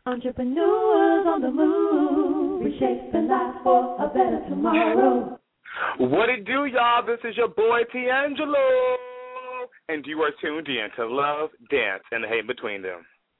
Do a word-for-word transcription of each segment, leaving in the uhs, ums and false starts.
Entrepreneurs on the move, reshaping life for a better tomorrow. What it do, y'all? This is your boy, D'Angelo. And you are tuned in to Love, Dance, and the Hate Between Them.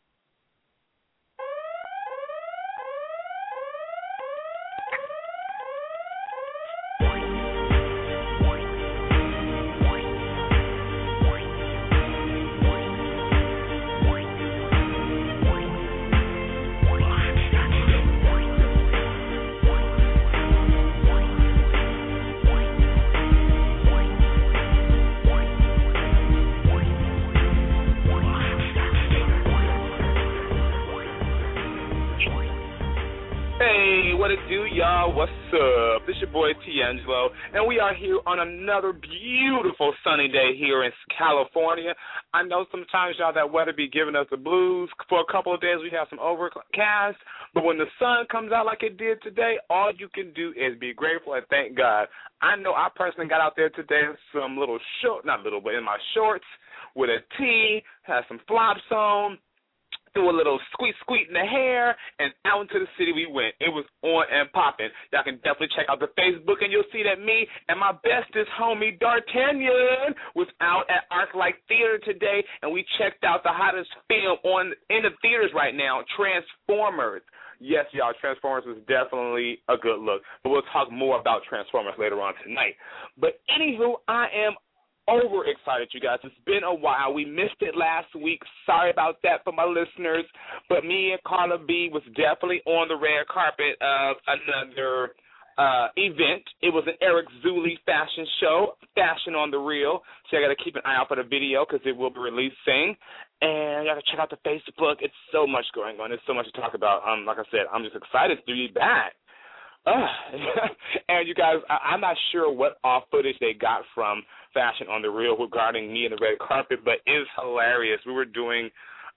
What it do, y'all? What's up? This your boy, D'Angelo, and we are here on another beautiful sunny day here in California. I know sometimes, y'all, that weather be giving us the blues. For a couple of days, we have some overcast, but when the sun comes out like it did today, all you can do is be grateful and thank God. I know I personally got out there today in some little short, not little, but in my shorts with a tee, had some flops on, threw a little squeak squeak in the hair, and out into the city we went. It was on and popping. Y'all can definitely check out the Facebook, and you'll see that me and my bestest homie, D'Artagnan, was out at ArcLight Theater today, and we checked out the hottest film on in the theaters right now, Transformers. Yes, y'all, Transformers was definitely a good look, but we'll talk more about Transformers later on tonight. But anywho, I am overexcited, you guys. It's been a while. We missed it last week. Sorry about that for my listeners. But me and Carla B was definitely on the red carpet of another uh, event. It was an Eric Zuli fashion show, Fashion on the Reel. So I got to keep an eye out for the video because it will be releasing. And you got to check out the Facebook. It's so much going on. There's so much to talk about. Um, like I said, I'm just excited to be back. Uh, and you guys, I, I'm not sure what off footage they got from Fashion on the Reel regarding me and the red carpet, but it's hilarious. We were doing,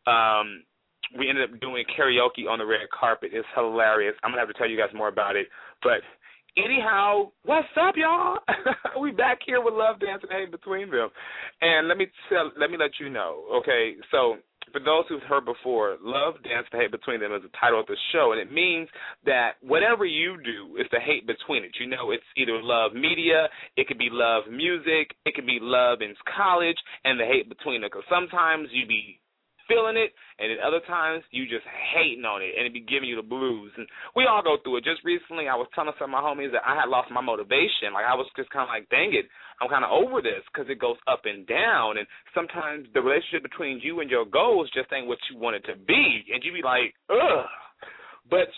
um, we ended up doing karaoke on the red carpet. It's hilarious. I'm gonna have to tell you guys more about it. But anyhow, what's up, y'all? We back here with Love, Dance, and Hate Between Them. And let me tell, let me let you know. Okay, so for those who've heard before, Love, Dance, and Hate Between Them is the title of the show, and it means that whatever you do is the hate between it. You know, it's either love media, it could be love music, it could be love in college, and the hate between it. Because sometimes you be feeling it, and then other times you just hating on it, and it be giving you the blues. And we all go through it. Just recently, I was telling some of my homies that I had lost my motivation. Like, I was just kind of like, dang it, I'm kind of over this because it goes up and down. And sometimes the relationship between you and your goals just ain't what you want it to be. And you be like, ugh. But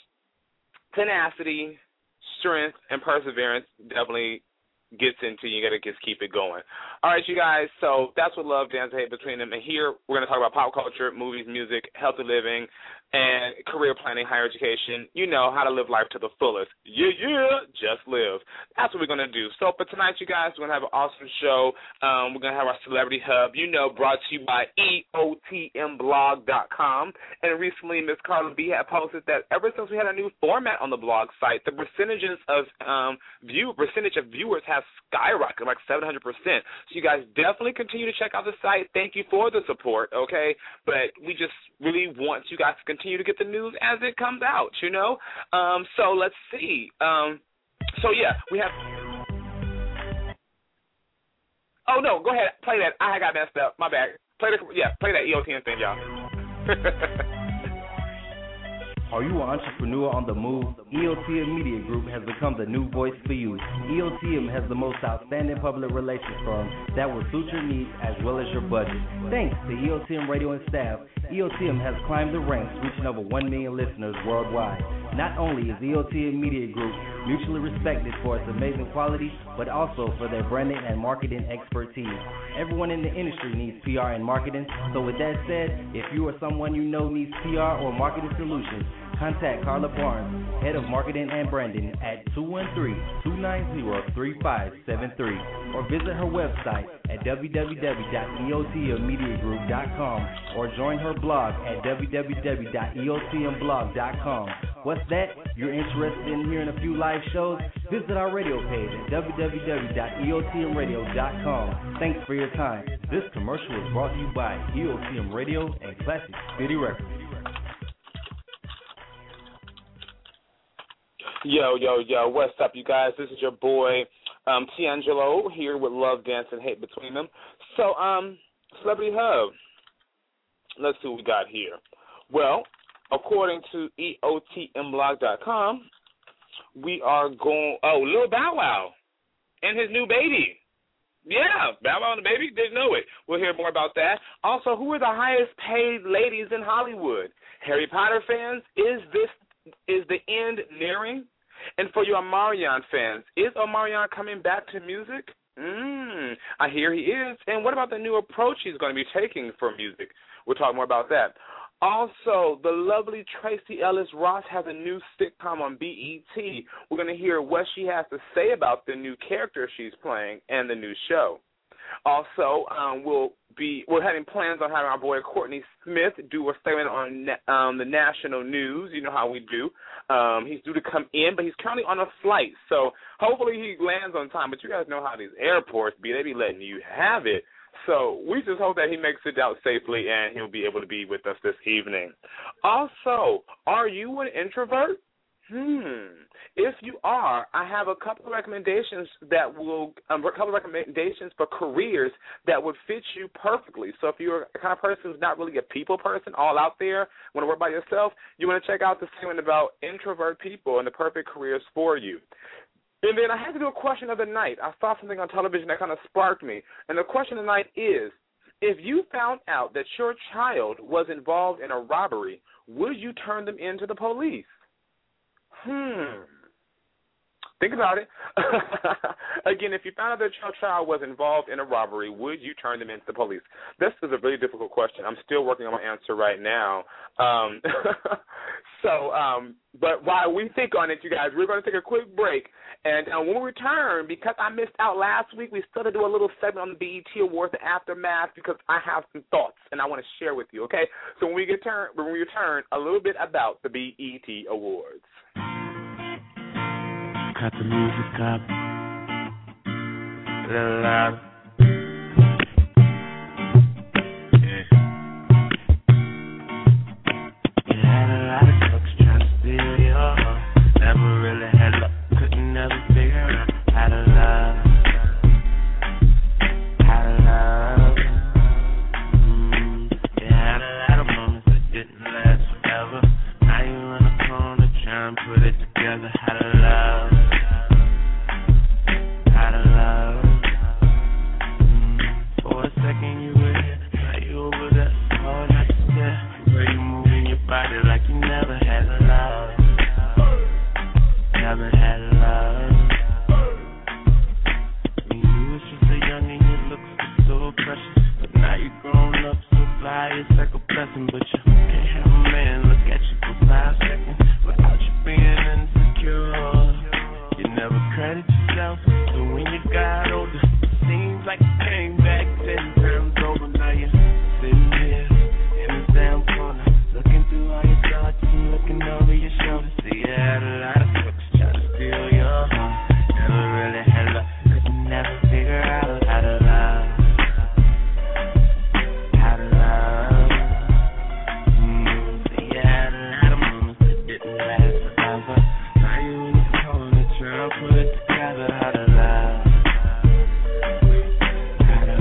tenacity, strength, and perseverance definitely gets into you. You got to just keep it going. All right, you guys, so that's what Love, Dance, and Hate Between Them. And here we're going to talk about pop culture, movies, music, healthy living, and career planning, higher education. You know, how to live life to the fullest. Yeah, yeah, just live. That's what we're going to do. So for tonight, you guys, we're going to have an awesome show. Um, we're going to have our Celebrity Hub, you know, brought to you by E O T M blog dot com. And recently, Miss Carla B had posted that ever since we had a new format on the blog site, the percentages of um, view percentage of viewers has skyrocketed, like seven hundred percent. So you guys definitely continue to check out the site. Thank you for the support, okay? But we just really want you guys to continue to get the news as it comes out, you know? Um, so let's see. Um, so, yeah, we have – oh, no, go ahead. Play that. I got messed up. My bad. Play the – yeah, play that E O T M thing, y'all. Are you an entrepreneur on the move? E O T M Media Group has become the new voice for you. E O T M has the most outstanding public relations firm that will suit your needs as well as your budget. Thanks to E O T M Radio and staff, E O T M has climbed the ranks, reaching over one million listeners worldwide. Not only is E O T M Media Group mutually respected for its amazing quality, but also for their branding and marketing expertise. Everyone in the industry needs P R and marketing, so with that said, if you or someone you know needs P R or marketing solutions, contact Carla Barnes, Head of Marketing and Branding, at two one three, two nine zero, three five seven three, or visit her website at w w w dot e o t m media group dot com or join her blog at w w w dot e o t m blog dot com. What's that? You're interested in hearing a few live shows? Visit our radio page at w w w dot e o t m radio dot com. Thanks for your time. This commercial is brought to you by E O T M Radio and Classic City Records. Yo, yo, yo, what's up, you guys? This is your boy, um, Tiangelo, here with Love, Dance, and Hate Between Them. So, um, Celebrity Hub, let's see what we got here. Well, according to E O T M blog dot com, we are going, oh, Lil Bow Wow and his new baby. Yeah, Bow Wow and the baby, didn't know it. We'll hear more about that. Also, who are the highest paid ladies in Hollywood? Harry Potter fans, is this is the end nearing? And for you Omarion fans, is Omarion coming back to music? Mm, I hear he is. And what about the new approach he's going to be taking for music? We'll talk more about that. Also, the lovely Tracy Ellis Ross has a new sitcom on B E T. We're going to hear what she has to say about the new character she's playing and the new show. Also, um, we'll be we're having plans on having our boy Courtney Smith do a segment on um, the national news. You know how we do. Um, he's due to come in, but he's currently on a flight, so hopefully he lands on time. But you guys know how these airports be; they be letting you have it. So we just hope that he makes it out safely and he'll be able to be with us this evening. Also, are you an introvert? Hmm. If you are, I have a couple of recommendations that will, um, a couple of recommendations for careers that would fit you perfectly. So if you're a kind of person who's not really a people person, all out there, want to work by yourself, you want to check out the segment about introvert people and the perfect careers for you. And then I had to do a question of the night. I saw something on television that kind of sparked me. And the question of the night is, if you found out that your child was involved in a robbery, would you turn them in to the police? Hmm. Think about it. Again, if you found out that your child was involved in a robbery, would you turn them into the police? This is a really difficult question. I'm still working on my answer right now. Um, so, um, but while we think on it, you guys, we're going to take a quick break. And uh, when we return, because I missed out last week, we still to do a little segment on the B E T Awards, the aftermath, because I have some thoughts and I want to share with you. Okay, so when we get turn, when we return, a little bit about the B E T Awards. Cut the music up a little loud. Yeah. You had a lot of folks trying to steal your heart. Never really had luck, couldn't never figure out how to love, how to love. Mm. You had a lot of moments that didn't last forever. Now you in the corner trying to put it together. How to love, how to love. Mm. For a second you were here, now you over there. Hard not to stare. The way you moving your body like you never had love. Never had love. When you was just a young and you looked so precious, but now you grown up so fly, it's like a blessing. But you can't have a man look at you for five seconds without you being insecure. You never credit yourself, so when you got older, seems like you came back ten times over. Now you're sitting here in this damn corner, looking through all your thoughts and looking over your shoulder. See, you had a lot of folks try to steal your heart. Never really had luck, could never figure out how to love, how to love. Mm, see, you had a lot of moments that didn't last forever. Now you in the corner trying to put it together. How to love, how to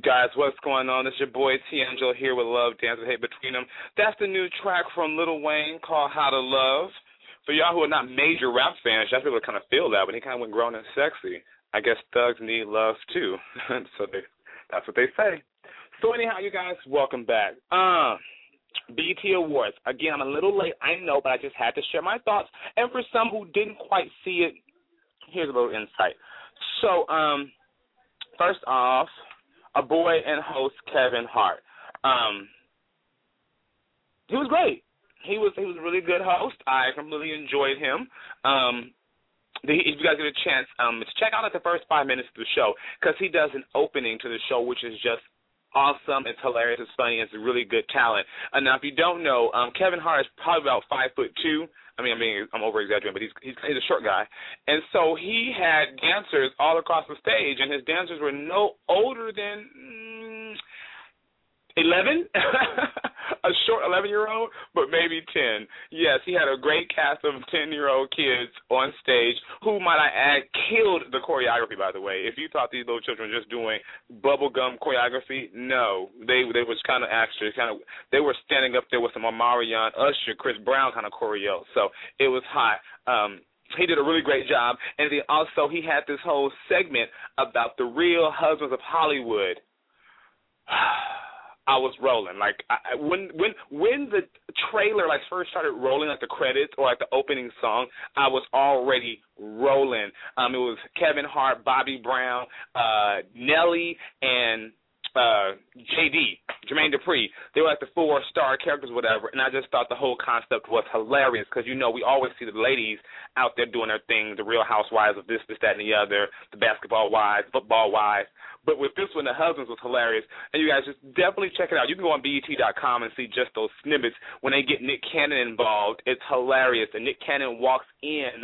Guys, what's going on? It's your boy T-Angelo here with Love, Dance, and Hate Between Them. That's the new track from Lil Wayne called How to Love. For y'all who are not major rap fans, y'all people kind of feel that, but he kind of went grown and sexy. I guess thugs need love, too. so they, that's what they say. So anyhow, you guys, welcome back. Uh, B E T Awards. Again, I'm a little late, I know, but I just had to share my thoughts. And for some who didn't quite see it, here's a little insight. So, um, first off, a boy and host Kevin Hart. Um, he was great. He was he was a really good host. I completely enjoyed him. Um, the, if you guys get a chance, um, check out like the first five minutes of the show because he does an opening to the show, which is just awesome. It's hilarious. It's funny. It's a really good talent. And now, if you don't know, um, Kevin Hart is probably about five foot two. I mean, I mean, I'm over exaggerating, but he's, he's he's a short guy, and so he had dancers all across the stage, and his dancers were no older than mm, eleven, a short eleven-year-old, but maybe ten. Yes, he had a great cast of ten-year-old kids on stage who, might I add, killed the choreography. By the way, if you thought these little children were just doing bubblegum choreography, no, they they was kind of actually kind of they were standing up there with some Omarion, Usher, Chris Brown kind of choreo. So it was hot. Um, he did a really great job, and then also he had this whole segment about the Real Husbands of Hollywood. I was rolling. Like I, when when when the trailer like first started rolling, like the credits or like the opening song, I was already rolling. Um, it was Kevin Hart, Bobby Brown, uh, Nelly, and uh, J D, Jermaine Dupri. They were like the four star characters, whatever. And I just thought the whole concept was hilarious because you know we always see the ladies out there doing their thing, the Real Housewives of this, this, that, and the other, the basketball wives, football wives. But with this one, the husbands was hilarious. And you guys just definitely check it out. You can go on B E T dot com and see just those snippets. When they get Nick Cannon involved, it's hilarious. And Nick Cannon walks in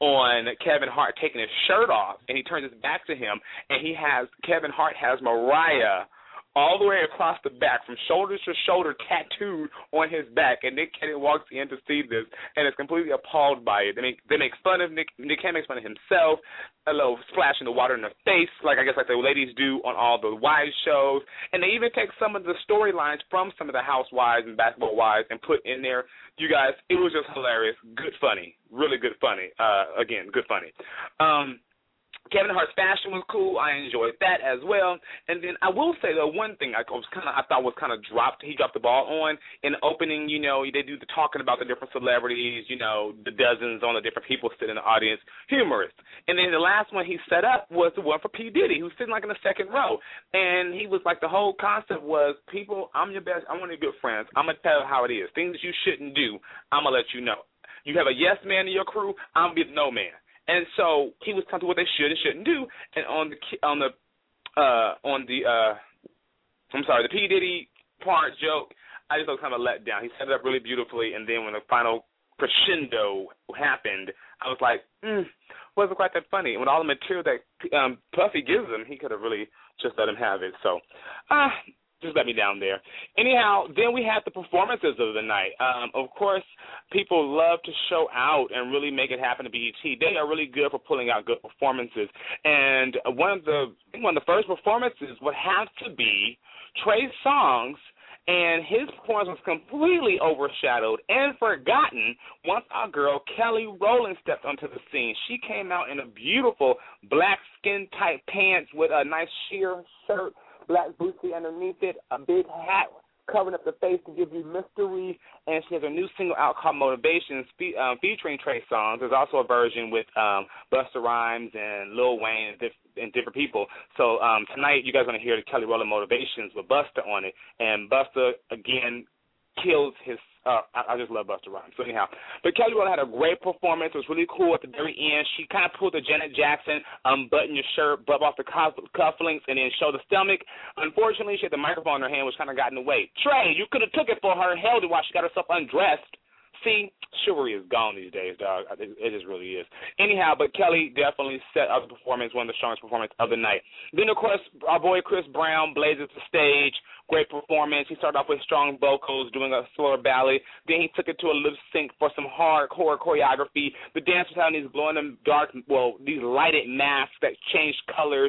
on Kevin Hart taking his shirt off, and he turns his back to him, and he has Kevin Hart has Mariah all the way across the back, from shoulder to shoulder, tattooed on his back. And Nick Cannon walks in to see this and is completely appalled by it. They make they make fun of Nick. Nick Cannon makes fun of himself, a little splash in the water in the face, like I guess like the ladies do on all the wives shows. And they even take some of the storylines from some of the housewives and basketball wives and put in there. You guys, it was just hilarious. Good funny. Really good funny. Uh, again, good funny. Um, Kevin Hart's fashion was cool. I enjoyed that as well. And then I will say though, one thing I was kind of I thought was kind of dropped. He dropped the ball on in the opening. You know, they do the talking about the different celebrities. You know, the dozens on the different people sitting in the audience. Humorous. And then the last one he set up was the one for P Diddy, who's sitting like in the second row. And he was like, the whole concept was, people, I'm your best. I'm one of your good friends. I'm gonna tell you how it is. Things you shouldn't do, I'm gonna let you know. You have a yes man in your crew. I'm gonna be the no man. And so he was telling people what they should and shouldn't do. And on the on the uh, on the uh, I'm sorry, the P Diddy part joke, I just was kind of let down. He set it up really beautifully, and then when the final crescendo happened, I was like, mm, wasn't quite that funny. And with all the material that um, Puffy gives him, he could have really just let him have it. So, ah. Uh, Just let me down there. Anyhow, then we had the performances of the night. Um, of course, people love to show out and really make it happen to B E T. They are really good for pulling out good performances. And one of the one of the first performances would have to be Trey Songz, and his performance was completely overshadowed and forgotten once our girl Kelly Rowland stepped onto the scene. She came out in a beautiful black skin-tight pants with a nice sheer shirt, black bootsy underneath it, a big hat covering up the face to give you mystery, and she has a new single out called Motivation fe- um, featuring Trey Songz. There's also a version with um, Busta Rhymes and Lil Wayne and, diff- and different people. So um, tonight you guys are going to hear the Kelly Rowland Motivations with Busta on it, and Busta, again, kills his Uh, I, I just love Busta Rhymes. So anyhow, but Kelly Rowland had a great performance. It was really cool at the very end. She kind of pulled the Janet Jackson, unbutton your shirt, rub off the cuff, cufflinks, and then show the stomach. Unfortunately, she had the microphone in her hand, which kind of got in the way. Trey, you could have took it for her, held it while she got herself undressed. See, chivalry is gone these days, dog. It, it just really is. Anyhow, but Kelly definitely set up the performance, one of the strongest performances of the night. Then, of course, our boy Chris Brown blazes the stage. Great performance. He started off with strong vocals, doing a slower ballad. Then he took it to a lip sync for some hardcore choreography. The dancers having these glowing dark, well, these lighted masks that changed colors.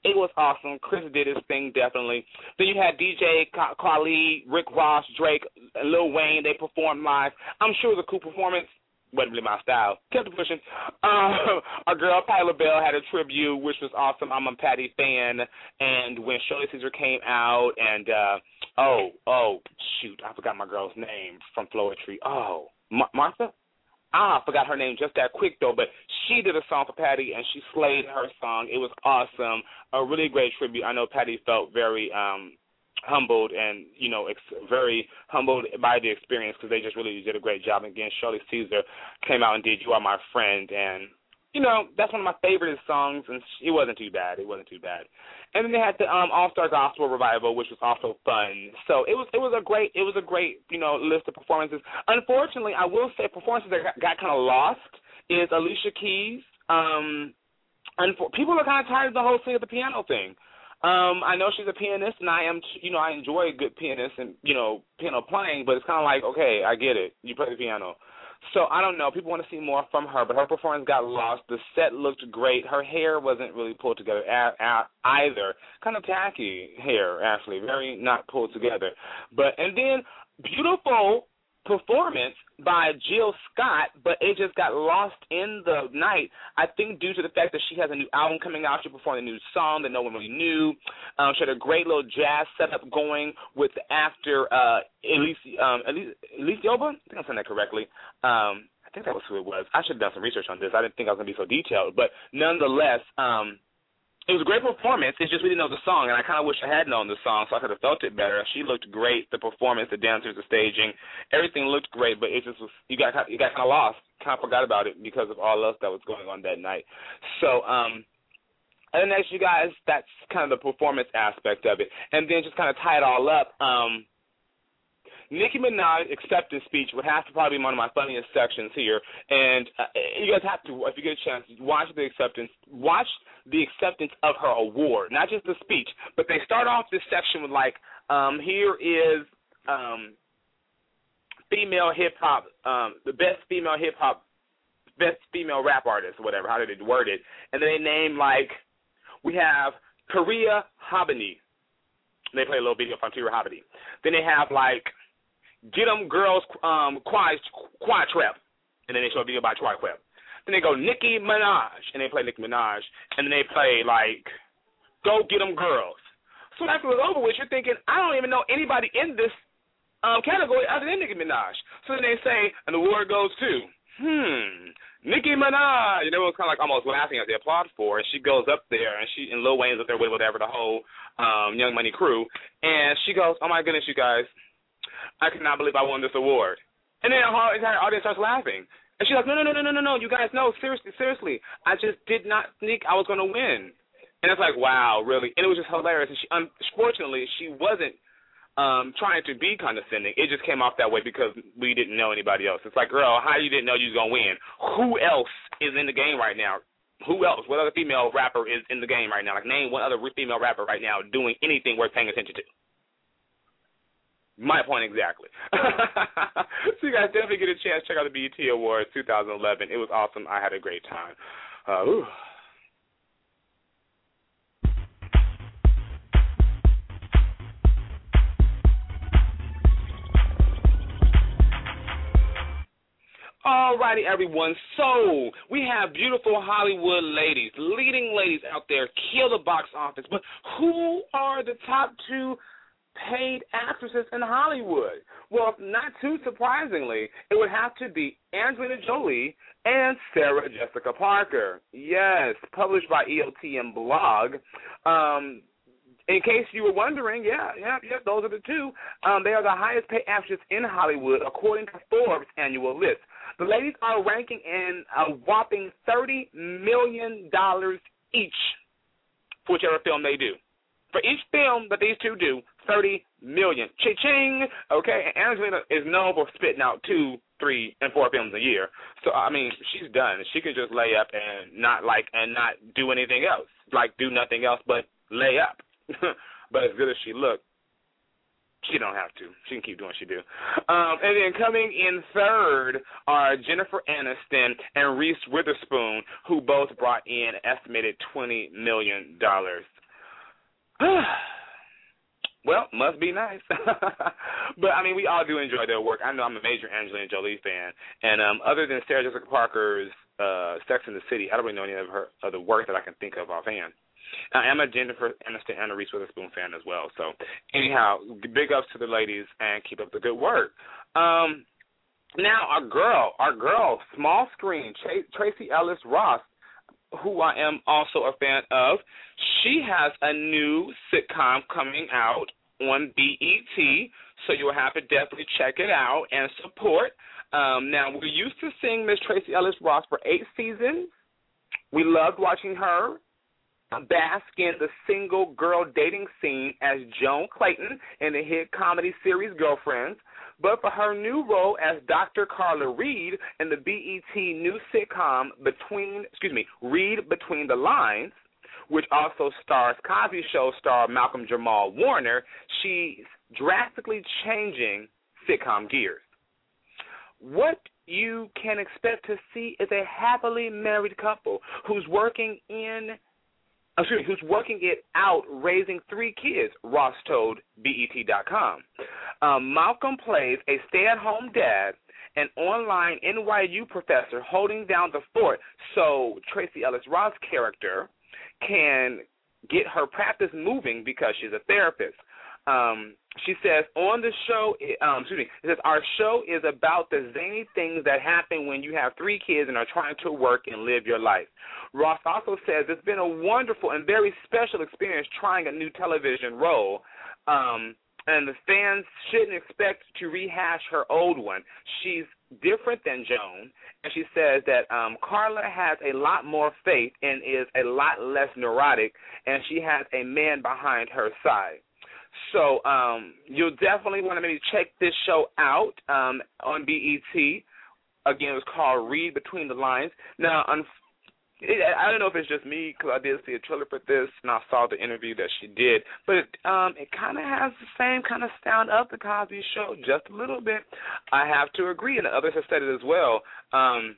It was awesome. Chris did his thing, definitely. Then you had D J Khalid, Rick Ross, Drake, Lil Wayne. They performed live. I'm sure it was a cool performance. Wasn't really my style. Kept it pushing. Uh, our girl Patti LaBelle had a tribute, which was awesome. I'm a Patti fan. And when Shirley Caesar came out, and uh, oh, oh, shoot, I forgot my girl's name from Floetry. Oh, Mar- Martha? Ah, I forgot her name just that quick, though. But she did a song for Patti, and she slayed her song. It was awesome. A really great tribute. I know Patti felt very um, humbled and, you know, ex- very humbled by the experience because they just really did a great job. And again, Shirley Caesar came out and did You Are My Friend. And, you know, that's one of my favorite songs, and it wasn't too bad. It wasn't too bad. And then they had the um, All-Star Gospel Revival, which was also fun. So it was it was a great it was a great you know list of performances. Unfortunately, I will say performances that got, got kind of lost is Alicia Keys. Um, unfor- people are kind of tired of the whole thing of the piano thing. Um, I know she's a pianist, and I am you know I enjoy a good pianist and you know piano playing, but it's kind of like, okay, I get it. You play the piano. So, I don't know. People want to see more from her, but her performance got lost. The set looked great. Her hair wasn't really pulled together a- a- either. Kind of tacky hair, actually. Very not pulled together. But and then, beautiful performance by Jill Scott, but it just got lost in the night, I think due to the fact that she has a new album coming out. She performed a new song that no one really knew. Um, she had a great little jazz setup going with the after uh, Elise, um, Elise, Elise Yoba? I think I'm saying that correctly. Um, I think that was who it was. I should have done some research on this. I didn't think I was going to be so detailed. But nonetheless, um, it was a great performance. It's just we didn't know the song, and I kind of wish I had known the song so I could have felt it better. She looked great. The performance, the dancers, the staging, everything looked great, but it just was you got you got kind of lost, kind of forgot about it because of all else that was going on that night. So, um, and then next, you guys, that's kind of the performance aspect of it, and then just kind of tie it all up. Um, Nicki Minaj acceptance speech would have to probably be one of my funniest sections here, and uh, you guys have to, if you get a chance, watch the acceptance, watch the acceptance of her award, not just the speech, but they start off this section with like, um, here is um, female hip hop, um, the best female hip hop, best female rap artist, or whatever, how did it word it, and then they name like, we have Karia Habani. They play a little video from Karia Habani. Then they have like, Get 'em Girls um, Quad, Quad Trap, and then they show a video by Quad Trap. Then they go Nicki Minaj, and they play Nicki Minaj, and then they play, like, Go Get 'em Girls. So after it's over with, you're thinking, I don't even know anybody in this um, category other than Nicki Minaj. So then they say, and the award goes to, hmm, Nicki Minaj. And everyone's kind of like almost laughing as they applaud for her. And she goes up there, and she and Lil Wayne's up there with whatever, the whole um, Young Money crew. And she goes, oh, my goodness, you guys. I cannot believe I won this award. And then the whole entire audience starts laughing. And she's like, no, no, no, no, no, no, no, you guys, no, seriously, seriously. I just did not think I was going to win. And it's like, wow, really? And it was just hilarious. And she, unfortunately, she wasn't um, trying to be condescending. It just came off that way because we didn't know anybody else. It's like, girl, how you didn't know you was going to win? Who else is in the game right now? Who else? What other female rapper is in the game right now? Like, name one other female rapper right now doing anything worth paying attention to. My point exactly. So you guys definitely get a chance. Check out the B E T Awards twenty eleven. It was awesome. I had a great time. Uh, ooh. All righty, everyone. So we have beautiful Hollywood ladies, leading ladies out there, kill the box office. But who are the top two paid actresses in Hollywood? Well, not too surprisingly, it would have to be Angelina Jolie and Sarah Jessica Parker. Yes, published by E L T M Blog. Um, in case you were wondering, yeah, yeah, yeah, those are the two. Um, they are the highest paid actresses in Hollywood, according to Forbes' annual list. The ladies are ranking in a whopping thirty million dollars each for whichever film they do. For each film that these two do, thirty million dollars. Cha-ching! Okay, and Angelina is known for spitting out two, three, and four films a year. So, I mean, she's done. She can just lay up and not like and not do anything else. Like, do nothing else but lay up. But as good as she looked, she don't have to. She can keep doing what she do. Um, and then coming in third are Jennifer Aniston and Reese Witherspoon, who both brought in an estimated twenty million dollars. Well, must be nice. But, I mean, we all do enjoy their work. I know I'm a major Angelina Jolie fan. And um, other than Sarah Jessica Parker's uh, Sex and the City, I don't really know any of her of the work that I can think of offhand. I am a Jennifer Aniston and a Reese Witherspoon fan as well. So, anyhow, big ups to the ladies and keep up the good work. Um, now, our girl, our girl, small screen, Tracee Ellis Ross, who I am also a fan of, she has a new sitcom coming out on B E T, so you'll have to definitely check it out and support. Um, now, we're used to seeing Miss Tracee Ellis Ross for eight seasons. We loved watching her bask in the single girl dating scene as Joan Clayton in the hit comedy series Girlfriends. But for her new role as Doctor Carla Reed in the B E T new sitcom Between, excuse me, Read Between the Lines, which also stars Cosby Show star Malcolm Jamal Warner, she's drastically changing sitcom gears. What you can expect to see is a happily married couple who's working in Excuse me, who's working it out raising three kids, Ross told B E T dot com. Um, Malcolm plays a stay-at-home dad, an online N Y U professor holding down the fort so Tracee Ellis Ross' character can get her practice moving because she's a therapist. Um, she says on the show, um, excuse me, it says our show is about the zany things that happen when you have three kids and are trying to work and live your life. Ross also says it's been a wonderful and very special experience trying a new television role, um, and the fans shouldn't expect to rehash her old one. She's different than Joan, and she says that um, Carla has a lot more faith and is a lot less neurotic, and she has a man behind her side. So um, you'll definitely want to maybe check this show out um, on B E T. Again, it was called Read Between the Lines. Now, un- it, I don't know if it's just me because I did see a trailer for this and I saw the interview that she did, but um, it kind of has the same kind of sound of the Cosby Show, just a little bit. I have to agree, and others have said it as well. Um,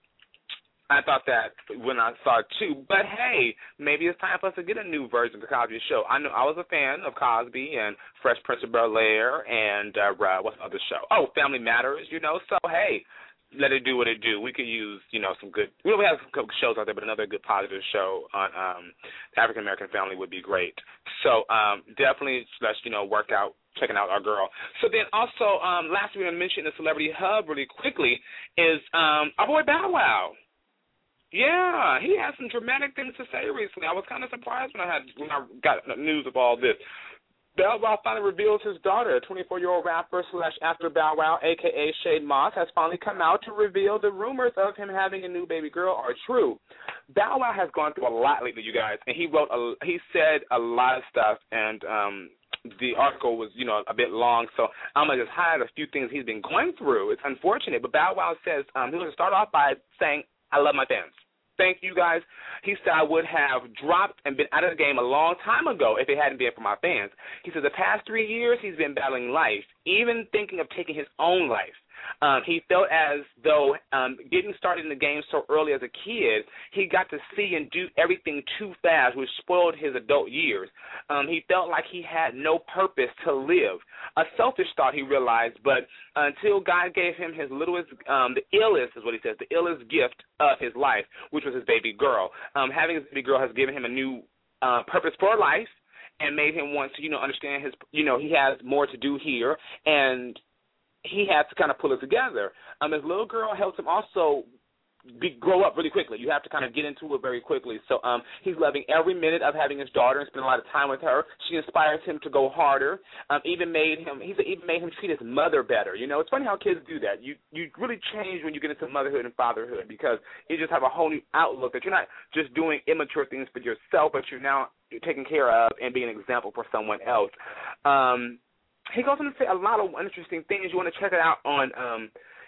I thought that when I saw it too, but hey, maybe it's time for us to get a new version of the Cosby Show. I know I was a fan of Cosby and Fresh Prince of Bel-Air and uh, what's the other show? Oh, Family Matters, you know. So hey, let it do what it do. We could use, you know, some good. We have some good shows out there, but another good positive show on um, the African American family would be great. So um, definitely let's you know work out. Checking out our girl. So then also, um, last week I mentioned the Celebrity Hub really quickly is um, our boy Bow Wow. Yeah, he had some dramatic things to say recently. I was kind of surprised when I had when I got news of all this. Bow Wow finally reveals his daughter, twenty-four-year-old rapper slash actor Bow Wow, a k a. Shade Moss, has finally come out to reveal the rumors of him having a new baby girl are true. Bow Wow has gone through a lot lately, you guys, and he wrote, a, he said a lot of stuff, and um, the article was, you know, a bit long, so I'm going to just highlight a few things he's been going through. It's unfortunate, but Bow Wow says um, he's going to start off by saying, I love my fans. Thank you, guys. He said I would have dropped and been out of the game a long time ago if it hadn't been for my fans. He said the past three years he's been battling life, even thinking of taking his own life. Um, he felt as though um, getting started in the game so early as a kid, he got to see and do everything too fast, which spoiled his adult years. Um, he felt like he had no purpose to live. A selfish thought, he realized, but until God gave him his littlest, um, the illest is what he says, the illest gift of his life, which was his baby girl. Um, having his baby girl has given him a new uh, purpose for life and made him want to, you know, understand his, you know, he has more to do here, and he had to kind of pull it together. Um, his little girl helped him also be, grow up really quickly. You have to kind of get into it very quickly. So um, he's loving every minute of having his daughter and spending a lot of time with her. She inspires him to go harder. Um, even made him he's even made him treat his mother better. You know, it's funny how kids do that. You you really change when you get into motherhood and fatherhood because you just have a whole new outlook that you're not just doing immature things for yourself, but you're now taking care of and being an example for someone else. Um, He goes on to say a lot of interesting things. You want to check it out on um,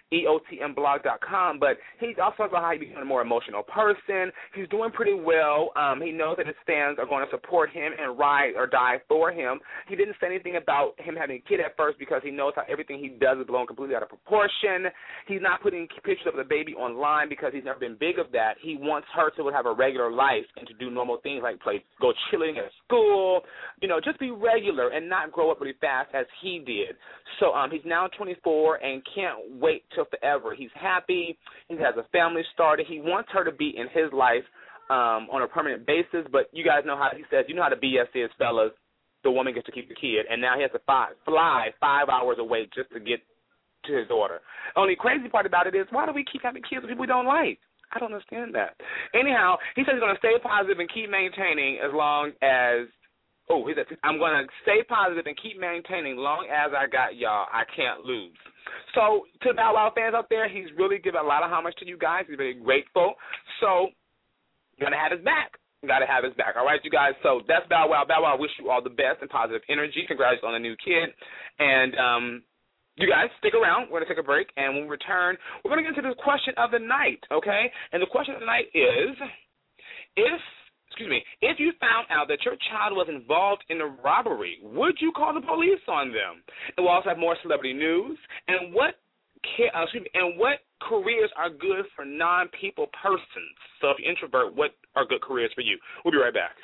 E O T M blog dot com. But he also talks about how he became a more emotional person. He's doing pretty well. Um, he knows that his fans are going to support him and ride or die for him. He didn't say anything about him having a kid at first because he knows how everything he does is blown completely out of proportion. He's not putting pictures of the baby online because he's never been big of that. He wants her to have a regular life and to do normal things like play, go chilling at school, you know, just be regular and not grow up really fast as he did. So um, he's now twenty-four and can't wait till forever. He's happy. He has a family started. He wants her to be in his life um, on a permanent basis, but you guys know how he says, you know how the B S is, fellas. The woman gets to keep the kid, and now he has to fly, fly five hours away just to get to his daughter. Only crazy part about it is, why do we keep having kids with people we don't like? I don't understand that. Anyhow, he says he's going to stay positive and keep maintaining as long as, oh, he said, I'm going to stay positive and keep maintaining long as I got y'all. I can't lose. So to the Bow Wow fans out there, he's really given a lot of homage to you guys. He's very grateful. So going to have his back. Got to have his back. All right, you guys. So that's Bow Wow. Bow Wow, I wish you all the best and positive energy. Congratulations on the new kid. And, um, you guys, stick around. We're going to take a break, and when we return, we're going to get into the question of the night, okay? And the question of the night is, if, excuse me, if you found out that your child was involved in a robbery, would you call the police on them? And we'll also have more celebrity news. And what, uh, excuse me, and what careers are good for non-people persons? So if you're introvert, what are good careers for you? We'll be right back.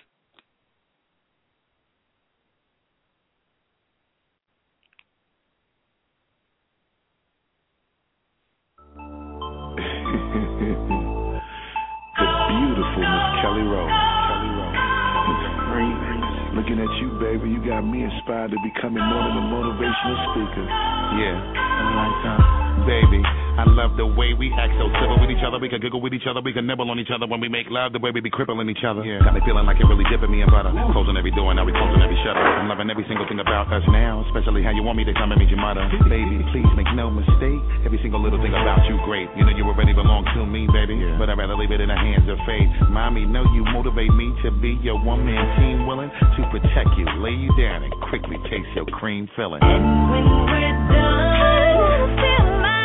Beautiful Miss Kelly Rowland. Kelly Rowland. Looking at you, baby, you got me inspired to becoming more than a motivational speaker. Yeah, a lifetime. Baby, I love the way we act so civil with each other. We can giggle with each other. We can nibble on each other when we make love. The way we be crippling each other. Yeah. Got me feeling like you're really dipping me in butter. Closing every door, now we closing every shutter. I'm loving every single thing about us now, especially how you want me to come and meet your mother. Baby, please make no mistake. Every single little thing about you great. You know you already belong to me, baby. Yeah. But I'd rather leave it in the hands of fate. Mommy, know you motivate me to be your one-man team, willing to protect you, lay you down, and quickly taste your cream filling. And when we're done, feel my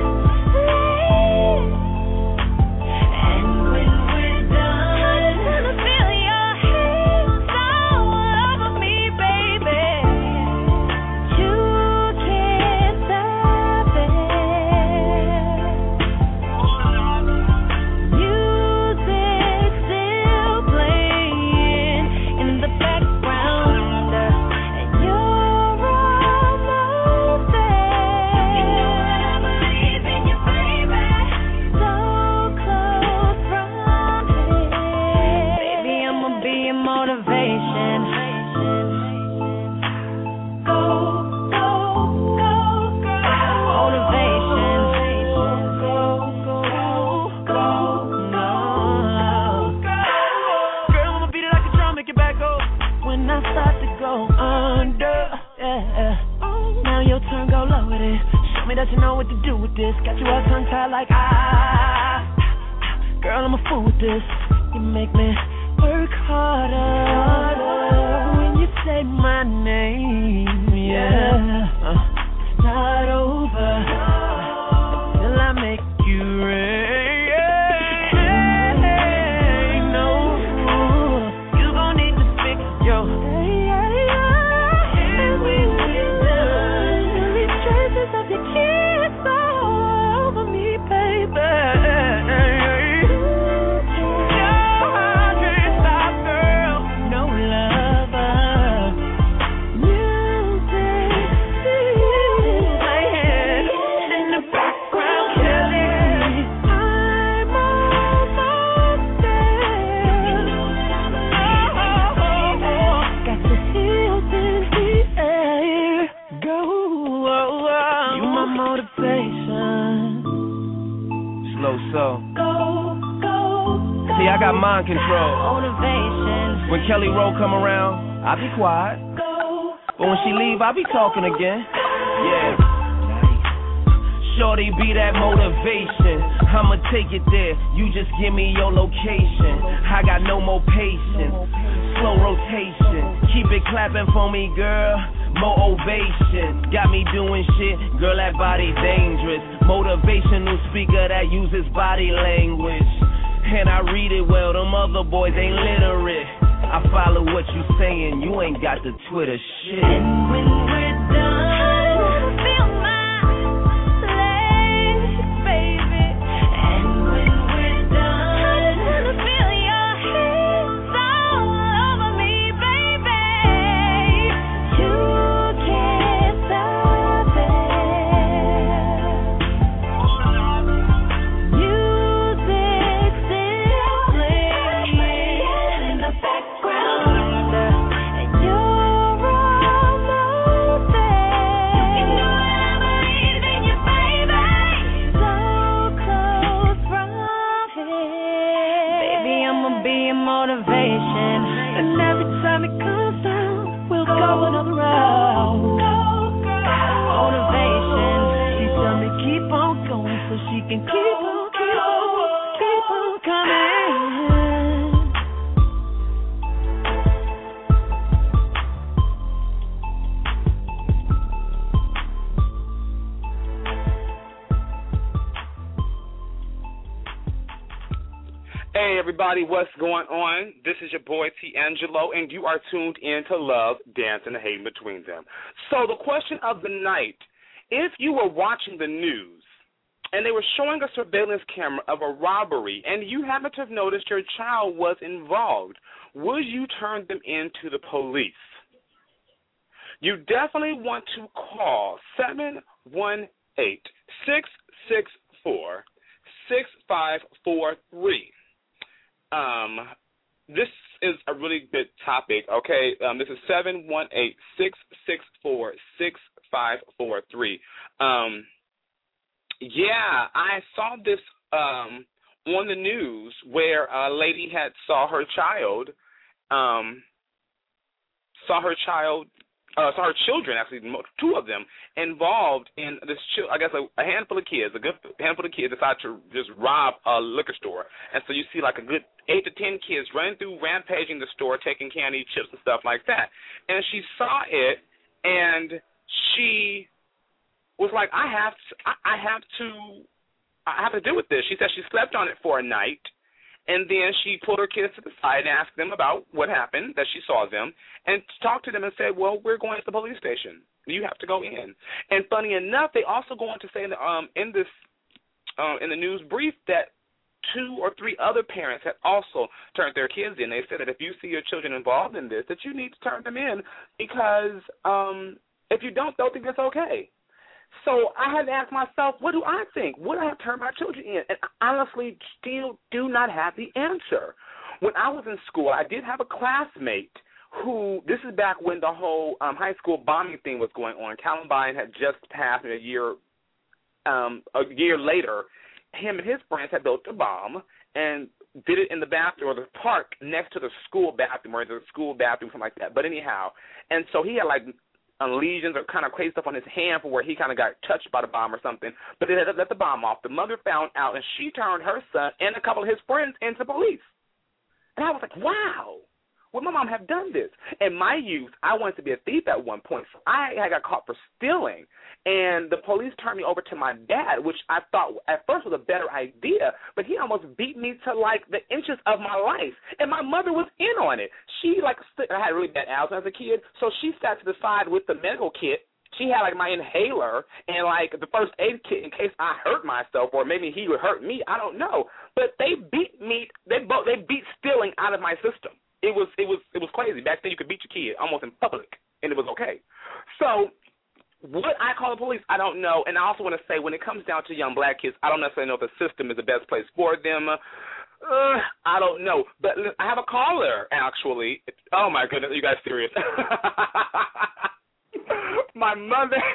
that you know what to do with this. Got you all tongue-tied like ah. Girl, I'm a fool with this. You make me work harder when you say my name. Yeah, uh, it's not over till I make you rain. No, you gon' need to fix your. So, see, I got mind control. Motivation. When Kelly Rowe come around, I be quiet. But when she leave, I be talking again. Yeah. Shorty be that motivation. I'ma take it there. You just give me your location. I got no more patience. Slow rotation. Keep it clapping for me, girl. More ovation. Got me doing shit, girl, that body dangerous. Motivational speaker that uses body language. And I read it well, them other boys ain't literate. I follow what you saying, you ain't got the Twitter shit. And when we're done, feel my legs, baby. And when we're done, I wanna feel your hands all over me, baby. You can't stop it. Music still playing in the background, and you're almost there. You can do it, I believe in you, baby. So close from here. Baby, I'ma be a motivation, and every time it comes down, we'll go another round. Motivation, she tell me keep on going, so she can keep on, keep on, keep on coming. Hey everybody, what's going on? This is your boy T-Angelo, and you are tuned in to Love, Dance, and the Hate Between Them. So the question of the night, if you were watching the news and they were showing a surveillance camera of a robbery and you happen to have noticed your child was involved, would you turn them in to the police? You definitely want to call seven one eight, six six four, six five four three. Um, this is a really good topic, okay? Um, this is seven one eight, six six four, six five four three. Um, yeah, I saw this um, on the news where a lady had saw her child, um, saw her child, uh, saw her children, actually, two of them, involved in this, I guess, a, a handful of kids, a good handful of kids decided to just rob a liquor store. And so you see like a good eight to ten kids running through, rampaging the store, taking candy, chips, and stuff like that. And she saw it, and she was like, I have to, I have to, I have to deal with this. She said she slept on it for a night, and then she pulled her kids to the side and asked them about what happened, that she saw them, and talked to them and said, well, we're going to the police station. You have to go in. And funny enough, they also go on to say in the, um, in this uh, in the news brief that two or three other parents had also turned their kids in. They said that if you see your children involved in this, that you need to turn them in because um, if you don't, they'll think it's okay. So I had to ask myself, what do I think? Would I have turned my children in? And I honestly still do not have the answer. When I was in school, I did have a classmate who, this is back when the whole um, high school bombing thing was going on. Columbine had just passed a year, um, a year later. Him and his friends had built a bomb and did it in the bathroom or the park next to the school bathroom or the school bathroom, something like that. But anyhow, and so he had like lesions or kind of crazy stuff on his hand for where he kind of got touched by the bomb or something. But they had let the bomb off. The mother found out, and she turned her son and a couple of his friends into police. And I was like, wow. Would my mom have done this? In my youth, I wanted to be a thief at one point, so I, I got caught for stealing. And the police turned me over to my dad, which I thought at first was a better idea, but he almost beat me to, like, the inches of my life. And my mother was in on it. She, like, I had really bad asthma as a kid, so she sat to the side with the medical kit. She had, like, my inhaler and, like, the first aid kit in case I hurt myself or maybe he would hurt me. I don't know. But they beat me. They both, they beat stealing out of my system. It was it was it was crazy. Back then you could beat your kid almost in public, and it was okay. So would I call the police? I don't know. And I also want to say when it comes down to young black kids, I don't necessarily know if the system is the best place for them. Uh, I don't know. But I have a caller, actually. Oh, my goodness. Are you guys serious? My mother.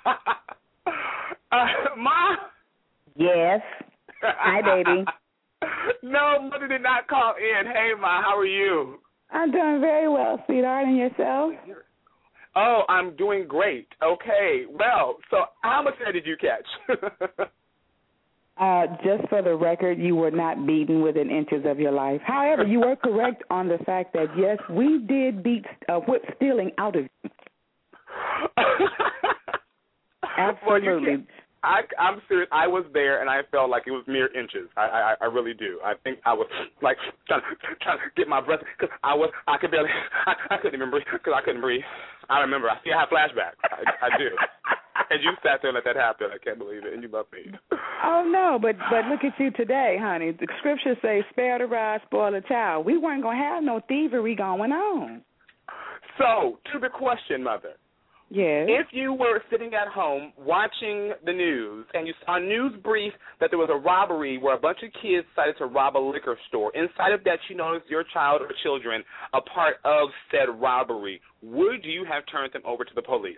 uh, Ma? Yes. Hi, baby. No, mother did not call in. Hey, Ma, how are you? I'm doing very well, sweetheart, and yourself? Oh, I'm doing great. Okay, well, so how much of that did you catch? Uh, just for the record, you were not beaten within inches of your life. However, you were correct on the fact that, yes, we did beat uh, whip stealing out of you. Absolutely. Well, I, I'm serious. I was there, and I felt like it was mere inches. I, I, I really do. I think I was like trying, trying to get my breath because I was, I could barely, I, I couldn't even breathe because I couldn't breathe. I remember. I see. I have flashbacks. I, I do. And you sat there and let that happen. I can't believe it. And you love me. Oh no, but but look at you today, honey. The scriptures say, "Spare the rod, spoil the child." We weren't gonna have no thievery going on. So, to the question, Mother. Yes. If you were sitting at home watching the news and you saw a news brief that there was a robbery where a bunch of kids decided to rob a liquor store, inside of that you noticed your child or children a part of said robbery, would you have turned them over to the police?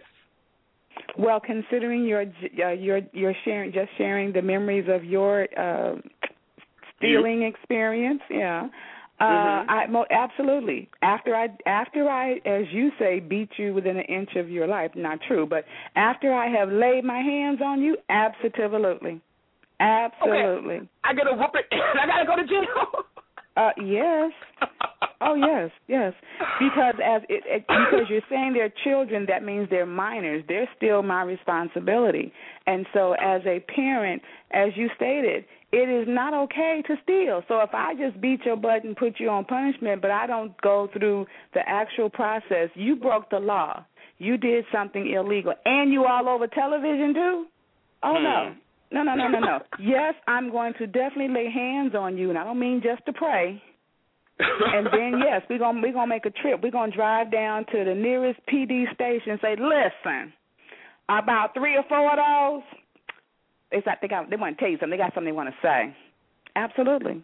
Well, considering your uh, your your sharing just sharing the memories of your uh, stealing you? experience, yeah. Uh, mm-hmm. I mo- absolutely. After I, after I, as you say, beat you within an inch of your life. Not true, but after I have laid my hands on you, absolutely, absolutely. Okay. I gotta whoop it. I gotta go to jail. Uh, yes. Oh, yes, yes. Because as it, it, because you're saying they're children, that means they're minors. They're still my responsibility. And so, as a parent, as you stated, it is not okay to steal. So if I just beat your butt and put you on punishment, but I don't go through the actual process, you broke the law. You did something illegal. And you all over television, too? Oh, hmm. no. No, no, no, no, no. Yes, I'm going to definitely lay hands on you, and I don't mean just to pray. And then, yes, we're going we're gonna make a trip. We're going to drive down to the nearest P D station and say, listen, about three or four of those, They got, they got, they want to tell you something. They got something they want to say. Absolutely.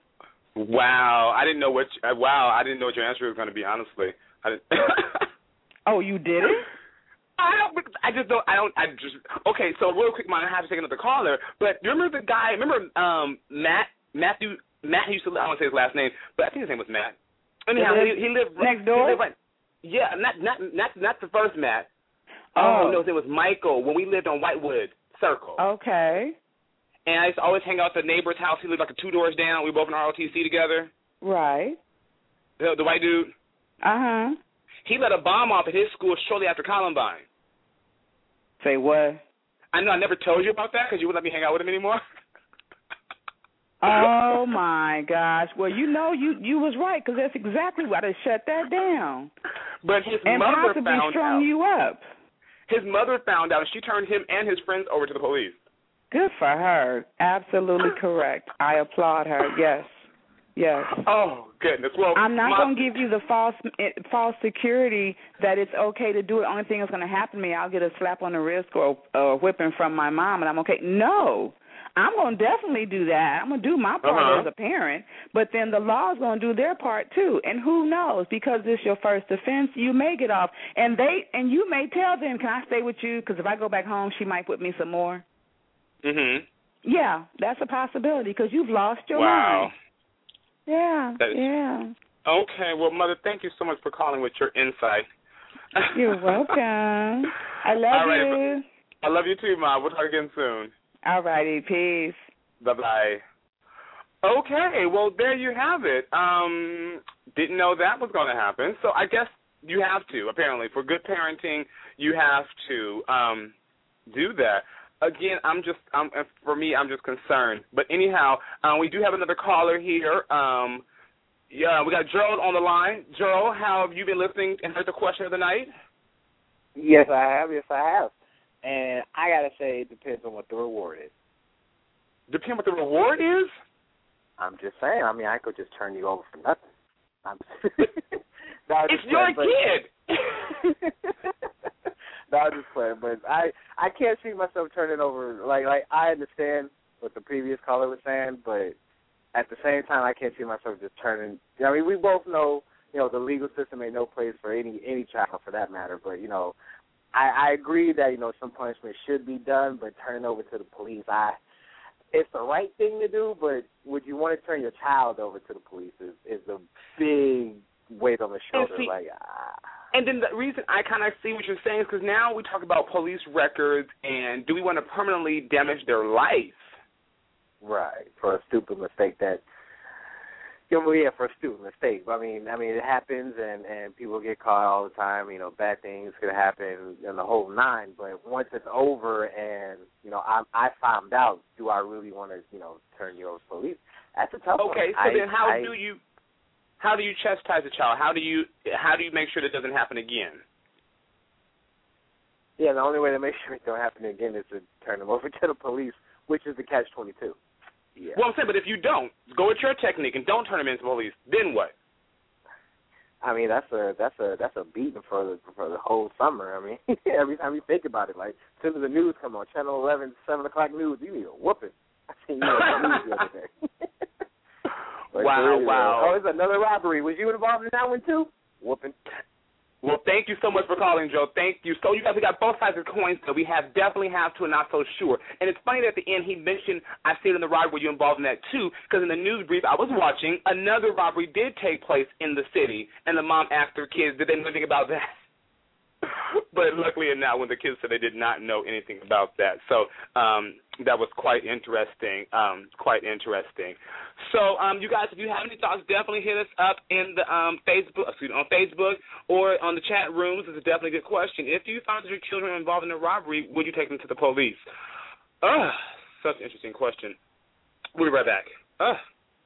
Wow, I didn't know what. Uh, wow, I didn't know what your answer was going to be. Honestly, I didn't. Oh, you didn't? I don't. I just don't. I don't. I just. Okay, so real quick, man, I have to take another caller. But do you remember the guy? Remember um, Matt Matthew Matt used to. I don't say his last name, but I think his name was Matt. Anyhow, he, he lived next door. He lived right, yeah, not not not not the first Matt. Oh, oh no, his name was Michael when we lived on Whitewood Circle. Okay. And I used to always hang out at the neighbor's house. He lived like two doors down. We were both in R O T C together. Right. The, the white dude. Uh-huh. He let a bomb off at his school shortly after Columbine. Say what? I know I never told you about that because you wouldn't let me hang out with him anymore. Oh, my gosh. Well, you know, you, you was right because that's exactly why they shut that down. But his and mother possibly found strung out. you up. His mother found out, and she turned him and his friends over to the police. Good for her. Absolutely correct. I applaud her. Yes. Yes. Oh, goodness. Well, I'm not my... going to give you the false false security that it's okay to do it. The only thing that's going to happen to me, I'll get a slap on the wrist or a whipping from my mom, and I'm okay. No. I'm going to definitely do that. I'm going to do my part uh-huh. as a parent, but then the law's going to do their part too. And who knows? Because this is your first offense, you may get off. And they and you may tell them, can I stay with you? Because if I go back home, she might whip me some more. Mm-hmm. Yeah, that's a possibility because you've lost your wow. mind. Yeah, is... yeah. Okay, well, Mother, thank you so much for calling with your insight. You're welcome. I love All right, you. I love you too, Ma. We'll talk again soon. All righty, peace. Bye-bye. Okay, well, there you have it. Um, didn't know that was going to happen, so I guess you have to, apparently. For good parenting, you have to um, do that. Again, I'm just, um, for me, I'm just concerned. But anyhow, um, we do have another caller here. Um, yeah, we got Gerald on the line. Gerald, how have you been listening and heard the question of the night? Yes, I have. Yes, I have. And I got to say, it depends on what the reward is. Depends what the reward is? I'm just saying. I mean, I could just turn you over for nothing. I'm no, I'm it's your playing, kid. No, I'm just playing. But I, I can't see myself turning over. Like, like I understand what the previous caller was saying, but at the same time, I can't see myself just turning. I mean, we both know, you know, the legal system ain't no place for any any child for that matter. But, you know, I, I agree that, you know, some punishment should be done, but turning over to the police, I, it's the right thing to do, but would you want to turn your child over to the police is, is a big weight on the shoulder. See, like, ah. And then the reason I kind of see what you're saying is because now we talk about police records and do we want to permanently damage their life? Right, for a stupid mistake that, you know, yeah, for a stupid mistake. I mean, I mean, it happens, and, and people get caught all the time. You know, bad things could happen, and the whole nine. But once it's over, and you know, I I found out, do I really want to, you know, turn you over to police? That's a tough one. Okay, so I, then how I, do you how do you chastise a child? How do you how do you make sure that doesn't happen again? Yeah, the only way to make sure it don't happen again is to turn them over to the police, which is the catch twenty-two. Yeah. Well, I'm saying, but if you don't, go with your technique and don't turn them into police, then what? I mean, that's a that's a that's a beating for the for the whole summer. I mean, every time you think about it, like as soon as the news come on, Channel eleven, seven o'clock news, you need a whooping. I seen you on the news the other day. Like, wow, really, wow. Oh, it's another robbery. Was you involved in that one too? Whooping. Well, thank you so much for calling, Joe. Thank you. So you guys, we got both sides of the coin, so we have definitely have to and not so sure. And it's funny that at the end he mentioned, I see it in the robbery, were you involved in that too? Because in the news brief I was watching, another robbery did take place in the city, and the mom asked her kids, did they know anything about that? But luckily enough, when the kids said they did not know anything about that. So um, that was quite interesting, um, quite interesting. So um, you guys, if you have any thoughts, definitely hit us up in the um, Facebook, excuse me, on Facebook or on the chat rooms. It's a definitely good question. If you found that your children are involved in a robbery, would you take them to the police? Uh, such an interesting question. We'll be right back. Uh.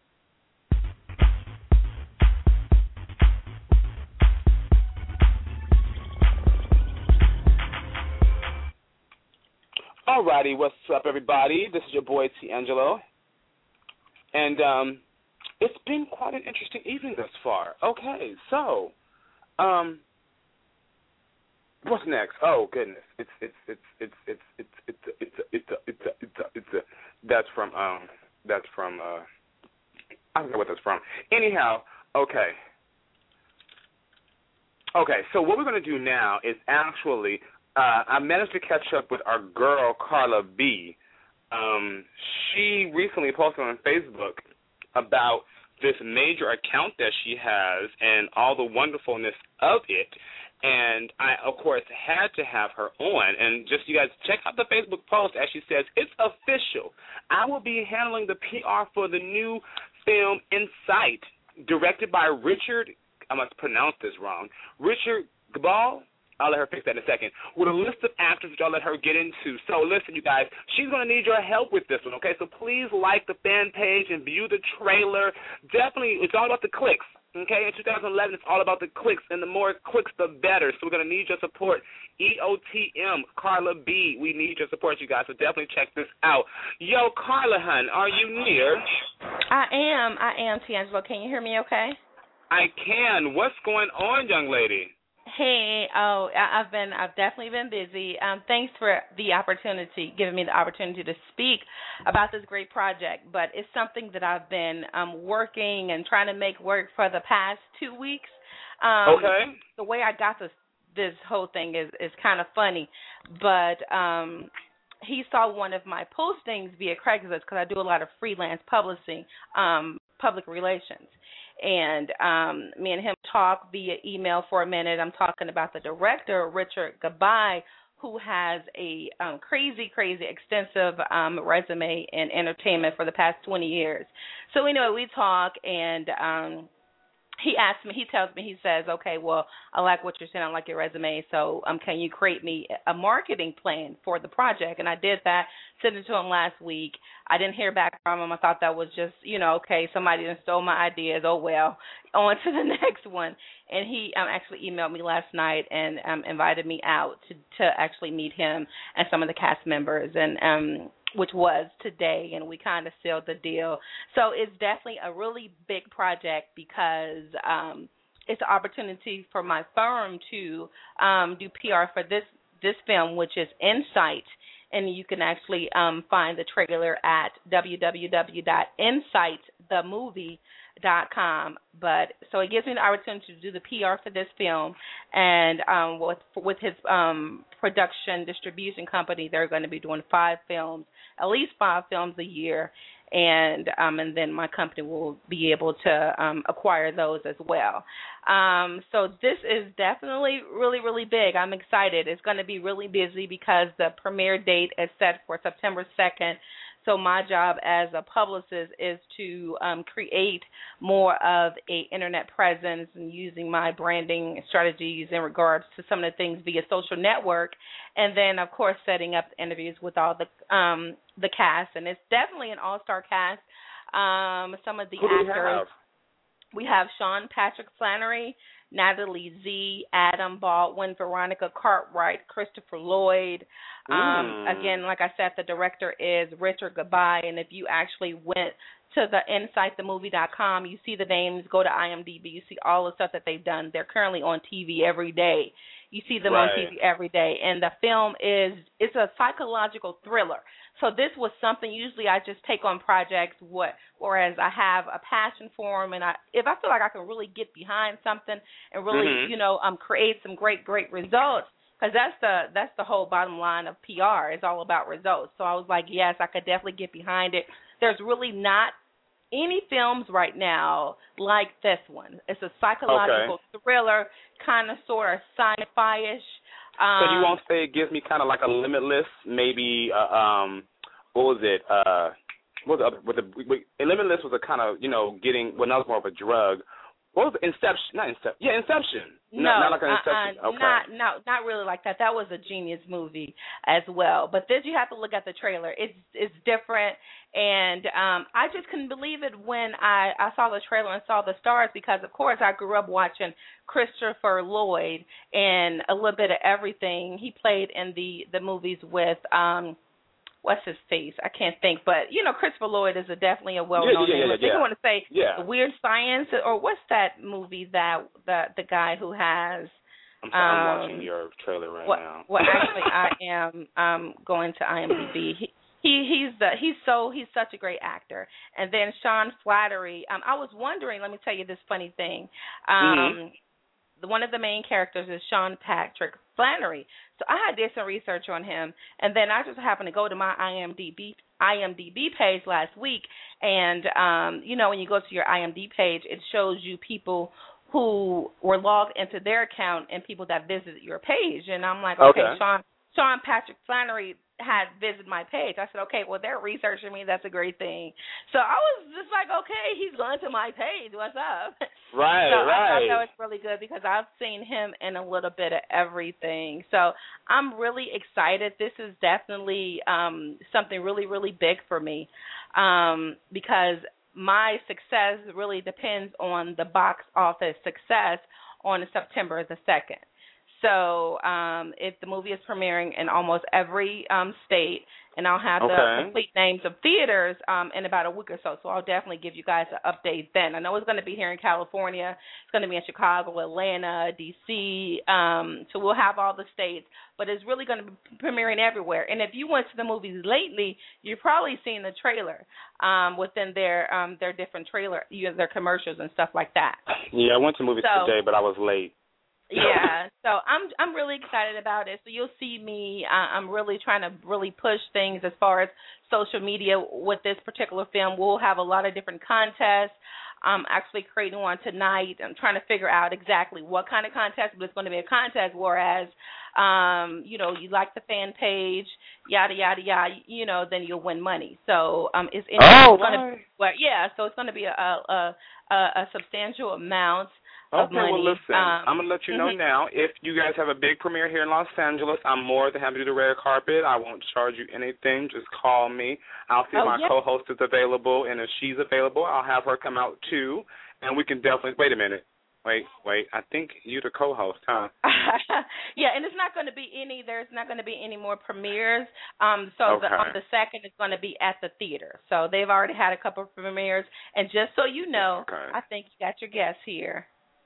Alrighty, what's up, everybody? This is your boy, Tiangelo. And um, it's been quite an interesting evening thus far. Okay, so, um, what's next? Oh goodness, it's it's it's it's it's it's it's it's it's it's it's it's it's a that's from um that's from uh I don't know what that's from. Anyhow, okay. Okay, so what we're gonna do now is actually. Uh, I managed to catch up with our girl, Carla B. Um, she recently posted on Facebook about this major account that she has and all the wonderfulness of it. And I, of course, had to have her on. And just you guys check out the Facebook post as she says, it's official. I will be handling the P R for the new film Insight, directed by Richard, I must pronounce this wrong, Richard Gbal. I'll let her fix that in a second. With a list of actors which I'll let her get into. So listen, you guys, she's going to need your help with this one, okay? So please like the fan page and view the trailer. Definitely, it's all about the clicks, okay? In two thousand eleven, it's all about the clicks, and the more clicks, the better. So we're going to need your support. E O T M, Carla B, we need your support, you guys, so definitely check this out. Yo, Carla, hun, are you near? I am. I am, Tiangelo. Can you hear me okay? I can. What's going on, young lady? Hey, oh, I- I've been, I've definitely been busy. Um, thanks for the opportunity, giving me the opportunity to speak about this great project. But it's something that I've been um, working and trying to make work for the past two weeks. Um, okay. The way I got this, this whole thing is, is kind of funny, but um, he saw one of my postings via Craigslist because I do a lot of freelance publishing, um, public relations. And um, me and him talk via email for a minute. I'm talking about the director, Richard Gbal, who has a um, crazy, crazy extensive um, resume in entertainment for the past twenty years. So anyway, we talk, and um, he asked me, he tells me, he says, okay, well, I like what you're saying, I like your resume, so um, can you create me a marketing plan for the project? And I did that, sent it to him last week. I didn't hear back from him. I thought that was just, you know, okay, somebody done stole my ideas. Oh, well, on to the next one. And he um, actually emailed me last night and um, invited me out to, to actually meet him and some of the cast members, and um, which was today, and we kind of sealed the deal. So it's definitely a really big project because um, it's an opportunity for my firm to um, do P R for this, this film, which is Insight. And you can actually um, find the trailer at w w w dot insight the movie dot com. But so it gives me the opportunity to do the P R for this film, and um, with with his um, production distribution company, they're going to be doing five films, at least five films a year, and um, and then my company will be able to um, acquire those as well. Um, so this is definitely really, really big. I'm excited. It's going to be really busy because the premiere date is set for September second. So my job as a publicist is to um, create more of a internet presence and using my branding strategies in regards to some of the things via social network, and then of course setting up interviews with all the um, the cast. And it's definitely an all-star cast. Um, some of the Who actors. Do we have? We have Sean Patrick Flannery, Natalie Z, Adam Baldwin, Veronica Cartwright, Christopher Lloyd. Um, Mm. Again, like I said, the director is Richard Gabai, and if you actually went to the insight the movie dot com, you see the names, go to IMDb, you see all the stuff that they've done. They're currently on T V every day. You see them Right. on T V every day, and the film is it's a psychological thriller. So this was something. Usually, I just take on projects, what, whereas I have a passion for them, and I, if I feel like I can really get behind something and really, Mhm. you know, um, create some great, great results, because that's the that's the whole bottom line of P R. It's all about results. So I was like, yes, I could definitely get behind it. There's really not any films right now like this one. It's a psychological Okay. thriller, kind of sort of sci-fi-ish. Um, So you won't say it gives me kind of like a Limitless, maybe, uh, um, what was it? Uh, what was the other, with the, with, Limitless was a kind of, you know, getting, well, that was more of a drug. What was it? Inception? Not Inception. Yeah, Inception. No, not like an uh-uh, Inception. Okay. not no, not really like that. That was a genius movie as well. But this, you have to look at the trailer. It's it's different, and um, I just couldn't believe it when I, I saw the trailer and saw the stars, because of course I grew up watching Christopher Lloyd and a little bit of everything. He played in the the movies with um. What's his face? I can't think, but you know, Christopher Lloyd is a definitely a well-known yeah, yeah, name. yeah, I think yeah. I want to say Yeah. Weird Science, or what's that movie that the the guy who has? I'm, sorry, I'm um, watching your trailer right well, now. well, actually, I am um going to IMDb. He, he he's the he's so he's such a great actor. And then Sean Flattery. Um, I was wondering. Let me tell you this funny thing. Um. Mhm. The, one of the main characters is Sean Patrick Flannery. So I had did some research on him, and then I just happened to go to my IMDb IMDb page last week, and um, you know, when you go to your IMDb page, it shows you people who were logged into their account and people that visited your page, and I'm like, okay, Okay. Sean Sean Patrick Flannery had visited my page. I said, okay, well, they're researching me. That's a great thing. So I was just like, okay, he's going to my page. What's up? Right, so right. I thought that was really good, because I've seen him in a little bit of everything. So I'm really excited. This is definitely um, something really, really big for me, um, because my success really depends on the box office success on September the second. So um, if the movie is premiering in almost every um, state, and I'll have Okay. the complete names of theaters um, in about a week or so. So I'll definitely give you guys an update then. I know it's going to be here in California. It's going to be in Chicago, Atlanta, D C. Um, so we'll have all the states, but it's really going to be premiering everywhere. And if you went to the movies lately, you've probably seen the trailer um, within their um, their different trailer, you know, their commercials and stuff like that. Yeah, I went to movies So- today, but I was late. Yeah, so I'm I'm really excited about it. So you'll see me. Uh, I'm really trying to really push things as far as social media with this particular film. We'll have a lot of different contests. I'm actually creating one tonight. I'm trying to figure out exactly what kind of contest, but it's going to be a contest. Whereas, um, you know, you like the fan page, yada yada yada. You know, then you'll win money. So um, it's, in, Oh, it's going to right. well, yeah. So it's going to be a a, a a substantial amount of Okay, money. well, listen, Um, I'm going to let you know mhm. now. If you guys have a big premiere here in Los Angeles, I'm more than happy to do the red carpet. I won't charge you anything. Just call me. I'll see if Oh, my yeah. co-host is available, and if she's available, I'll have her come out, too, and we can definitely – wait a minute. Wait, wait. I think you're the co-host, huh? Yeah, and it's not going to be any. There's not going to be any more premieres. Um, so the, Okay. on the second is going to be at the theater. So they've already had a couple of premieres. And just so you know, Okay. I think you got your guests here.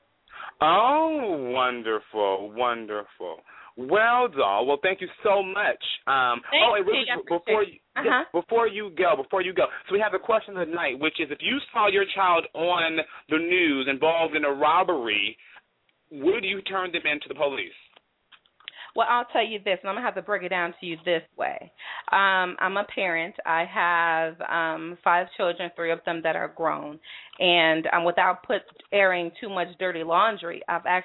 Oh, wonderful, wonderful. Well, doll. Well, thank you so much. Um, Thanks, oh, and really, Tig, I before appreciate you it. Uh-huh. before you go, before you go, so we have the question of the night, which is: if you saw your child on the news involved in a robbery, would you turn them in to the police? Well, I'll tell you this, and I'm going to have to break it down to you this way. Um, I'm a parent. I have um, five children, three of them that are grown. And um, without put airing too much dirty laundry, I've actually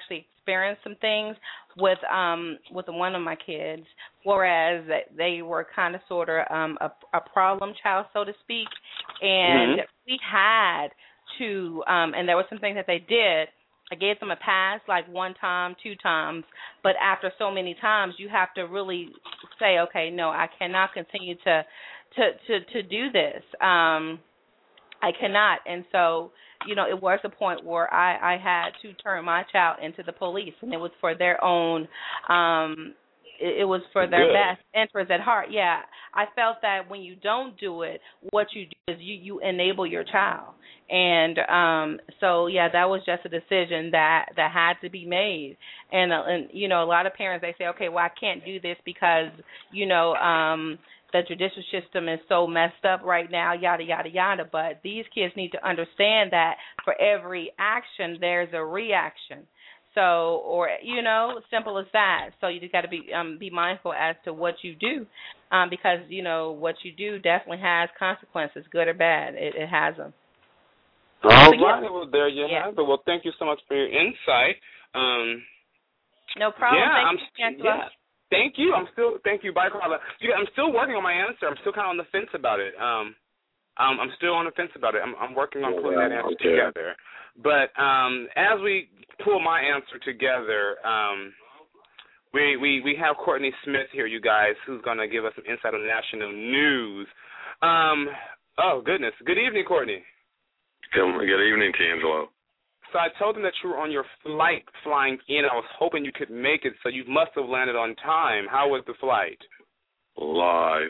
experienced some things with um with one of my kids, whereas they were kind of sort of um a, a problem child, so to speak, and Mm-hmm. we had to um and there were some things that they did. I gave them a pass like one time, two times, but after so many times, you have to really say, okay, no, I cannot continue to to to, to do this. Um, I cannot, and so you know, it was a point where I, I had to turn my child into the police, and it was for their own. Um, it, it was for their Good. best interest at heart. Yeah, I felt that when you don't do it, what you do is you you enable your child. And um, so, yeah, that was just a decision that, that had to be made. And, uh, and, you know, a lot of parents, they say, okay, well, I can't do this because, you know, um, the judicial system is so messed up right now, yada, yada, yada. But these kids need to understand that for every action, there's a reaction. So, or, you know, simple as that. So you just got to be um, be mindful as to what you do um, because, you know, what you do definitely has consequences, good or bad. It, it has them. All But right, yeah. well, there you Yeah. have it. Well, thank you so much for your insight. Um, No problem. yeah, Thank I'm, you, Angela. yeah, thank you. I'm still, thank you, bye, Carla. Yeah, I'm still working on my answer. I'm still kind of on the fence about it. Um, um, I'm still on the fence about it. I'm, I'm working on pulling that answer okay. together. But um, as we pull my answer together, um, we, we, we have Courtney Smith here, you guys, who's going to give us some insight on national news. Um, oh, goodness. Good evening, Courtney. Good evening, D'Angelo. So I told them that you were on your flight flying in. I was hoping you could make it, so you must have landed on time. How was the flight? Live.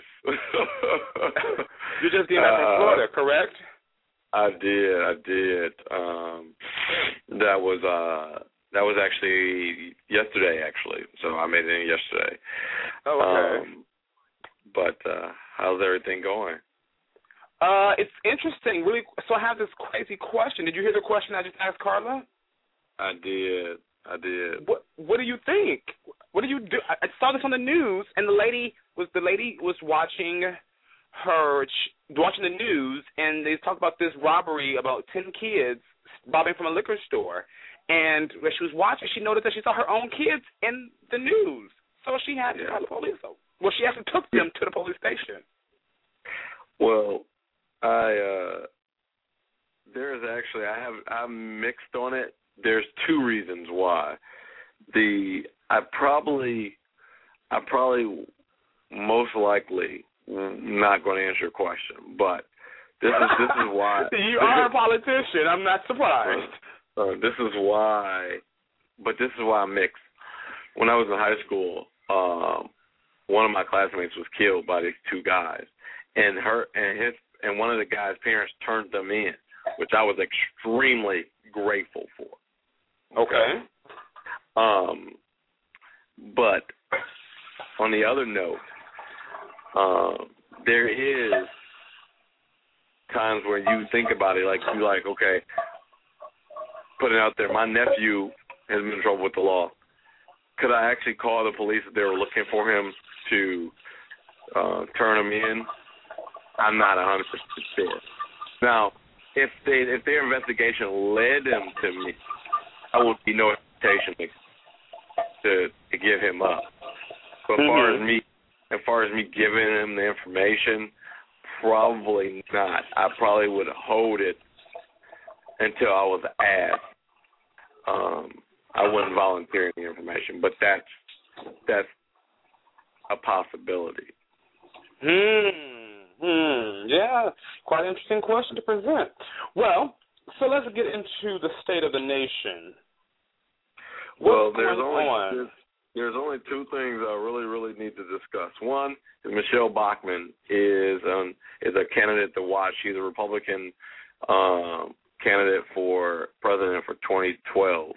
You just came back from Uh, Florida, correct? I did, I did. Um, that was uh, that was actually yesterday, actually. So I made it in yesterday. Oh, okay. Um, but uh, how's everything going? Uh, it's interesting. Really. So I have this crazy question. Did you hear the question I just asked Carla? I did. I did. What What do you think? What do you do? I, I saw this on the news, and the lady was the lady was watching her watching the news, and they talked about this robbery about ten kids robbing from a liquor store. And when she was watching, she noticed that she saw her own kids in the news, so she had to Yeah. call the police. Well, she actually took them to the police station. Well, I uh, there's actually I have I'm mixed on it. There's two reasons why. The I probably I probably most likely not going to answer your question, but this is this is why You are a politician. I'm not surprised. Uh, this is why, but this is why I'm mixed. When I was in high school, um, one of my classmates was killed by these two guys, and her and his and one of the guys' parents turned them in, which I was extremely grateful for. Okay. Um, but on the other note, um, there is times where you think about it, like you like, okay, put it out there. My nephew has been in trouble with the law. Could I actually call the police if they were looking for him to uh, turn him in? I'm not one hundred percent sure. Now, if they if their investigation led them to me, I would be no hesitation to to give him up. But as far as me, as far as me giving him the information, probably not. I probably would hold it until I was asked. Um, I wouldn't volunteer the information, but that's that's a possibility. Hmm. Hmm. Yeah. Quite an interesting question to present. Well, so let's get into the state of the nation. Well, What's there's going only on? there's, there's only two things I really really need to discuss. One is Michelle Bachmann is um, is a candidate to watch. She's a Republican um, candidate for president for twenty twelve.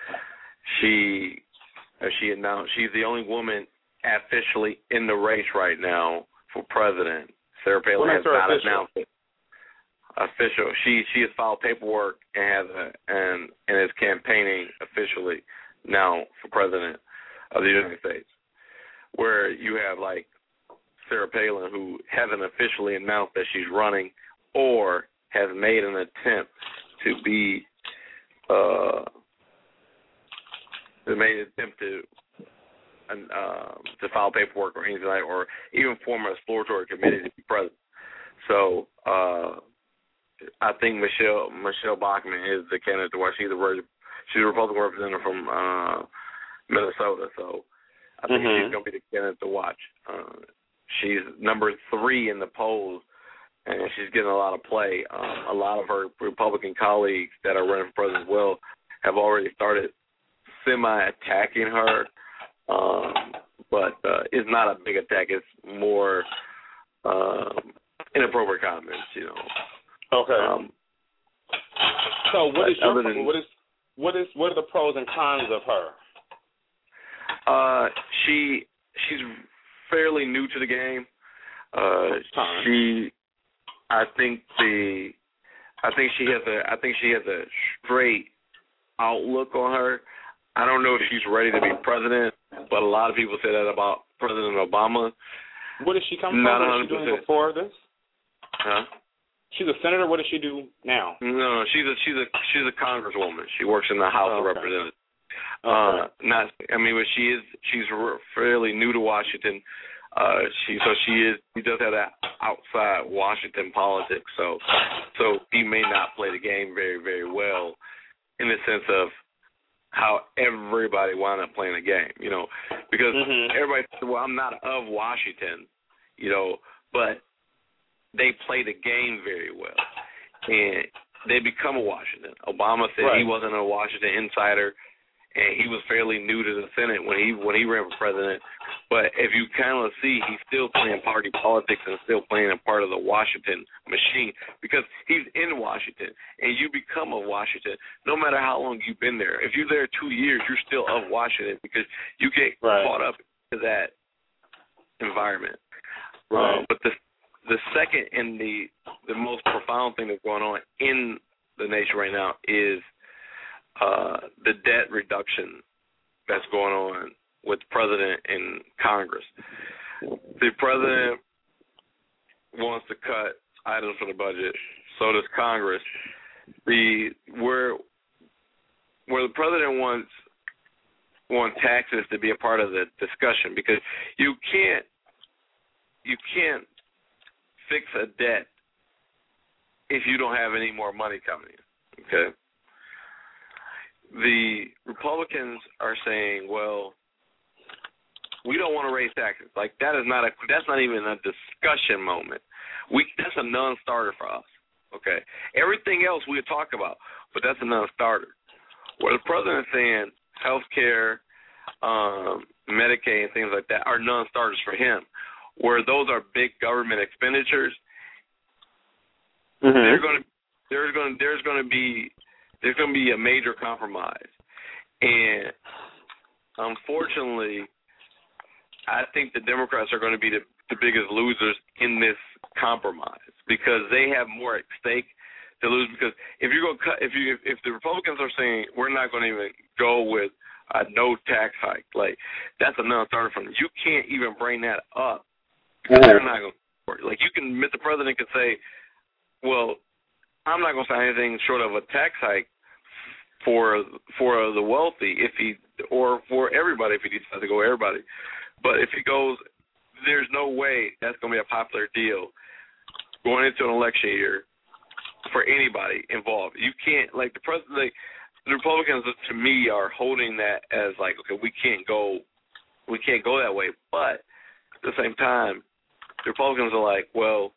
She as she announced she's the only woman officially in the race right now for president. Sarah Palin has not announced it. Official. She she has filed paperwork and has a, and and is campaigning officially now for president of the United States. Where you have like Sarah Palin, who hasn't officially announced that she's running or has made an attempt to be uh, that made an attempt to uh, to file paperwork or anything like, or even form an exploratory committee to be president. So uh, I think Michelle Michelle Bachmann is the candidate to watch. She's a she's a Republican representative from uh, Minnesota. So I think mm-hmm. she's going to be the candidate to watch. Uh, she's number three in the polls, and she's getting a lot of play. Um, a lot of her Republican colleagues that are running for president as well have already started semi-attacking her, um, but uh, it's not a big attack. It's more um, inappropriate comments, you know. Okay. Um, so what is your than, what is what is what are the pros and cons of her? Uh, she she's fairly new to the game. Uh, she, I think the, I think she has a, I think she has a straight outlook on her. I don't know if she's ready to be president, but a lot of people say that about President Obama. Where does she come from? What is she doing before this? Huh? She's a senator. What does she do now? No, no, she's a she's a she's a congresswoman. She works in the House oh, of okay. Representatives. Okay. Uh, not, I mean, but she is she's fairly new to Washington. Uh, she so she is she does have that outside Washington politics. So so he may not play the game very very well in the sense of how everybody wound up playing the game, you know, because mm-hmm. everybody said, well, I'm not of Washington, you know, but they play the game very well, and they become a Washington. Obama said right. he wasn't a Washington insider, and he was fairly new to the Senate when he when he ran for president. But if you kind of see, he's still playing party politics and still playing a part of the Washington machine because he's in Washington, and you become of Washington no matter how long you've been there. If you're there two years, you're still of Washington because you get right. caught up into that environment. Right. Uh, but the the second and the the most profound thing that's going on in the nation right now is uh, the debt reduction that's going on with the president and Congress. The president wants to cut items from the budget, so does Congress. The where where the president wants wants taxes to be a part of the discussion because you can't you can't fix a debt if you don't have any more money coming in. Okay. The Republicans are saying, well, we don't want to raise taxes. Like that is not a that's not even a discussion moment. We that's a non-starter for us. Okay. Everything else we talk about, but that's a non-starter. Where the president is saying health care, um, Medicaid and things like that are non-starters for him. Where those are big government expenditures, mm-hmm. they're going to there's going there's going to be there's going to be a major compromise, and unfortunately, I think the Democrats are going to be the, the biggest losers in this compromise because they have more at stake to lose. Because if you're going to cut, if you if the Republicans are saying we're not going to even go with a no tax hike, like that's a non-starter for them. You can't even bring that up. Because they're not going to work. Like you can, Mister President could say, well, I'm not going to sign anything short of a tax hike for for the wealthy if he, or for everybody if he decides to go everybody. But if he goes, there's no way that's going to be a popular deal going into an election year for anybody involved. You can't, like the president, like, the Republicans to me are holding that as like, okay, we can't go, we can't go that way. But at the same time, the Republicans are like, well,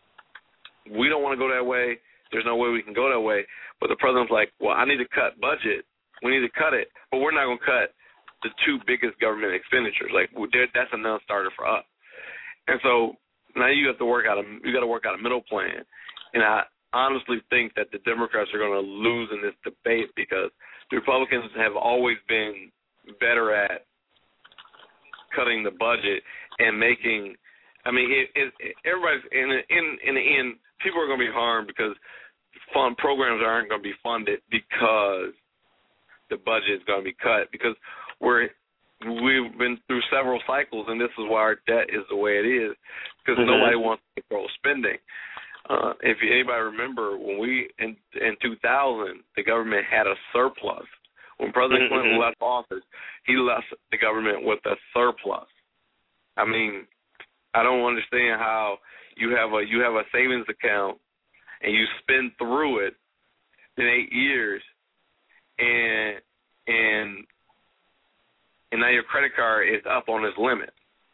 we don't want to go that way. There's no way we can go that way. But the president's like, well, I need to cut budget. We need to cut it. But we're not going to cut the two biggest government expenditures. Like that's a non-starter for us. And so now you have to work out a you got to work out a middle plan. And I honestly think that the Democrats are going to lose in this debate because the Republicans have always been better at cutting the budget and making. I mean, it, it, everybody's in in in the end, people are going to be harmed because fund programs aren't going to be funded because the budget is going to be cut. Because we're we've been through several cycles, and this is why our debt is the way it is. Because mm-hmm. nobody wants to control spending. Uh, if anybody remember, when we in in two thousand, the government had a surplus. When President Mm-hmm. Clinton left office, he left the government with a surplus. I mean, I don't understand how you have a you have a savings account and you spend through it in eight years, and and and now your credit card is up on its limit.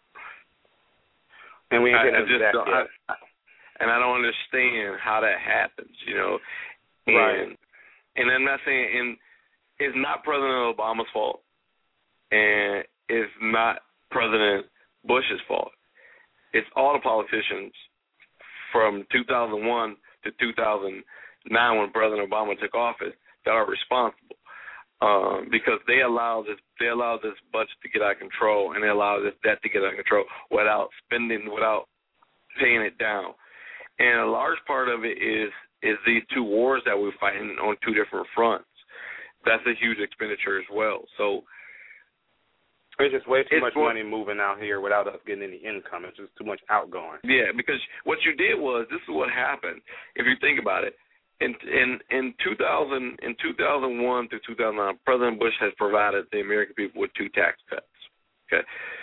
And we ain't I, getting I into just that don't, yet. I, and I don't understand how that happens, you know. And, Right. And I'm not saying, and it's not President Obama's fault, and it's not President Bush's fault. It's all the politicians from two thousand one to two thousand nine, when President Obama took office, that are responsible, um, because they allowed this they allowed this budget to get out of control, and they allowed this debt to get out of control without spending, without paying it down. And a large part of it is is these two wars that we're fighting on two different fronts. That's a huge expenditure as well. So there's just way too it's much more, money moving out here without us getting any income. It's just too much outgoing. Yeah, because what you did was, this is what happened. If you think about it, in in in two thousand in two thousand one to two thousand nine, President Bush has provided the American people with two tax cuts. Okay,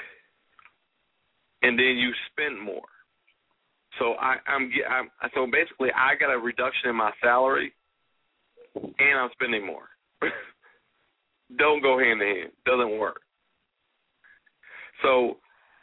and then you spend more. So I, I'm, I'm so basically I got a reduction in my salary, and I'm spending more. Don't go hand in hand. Doesn't work. So,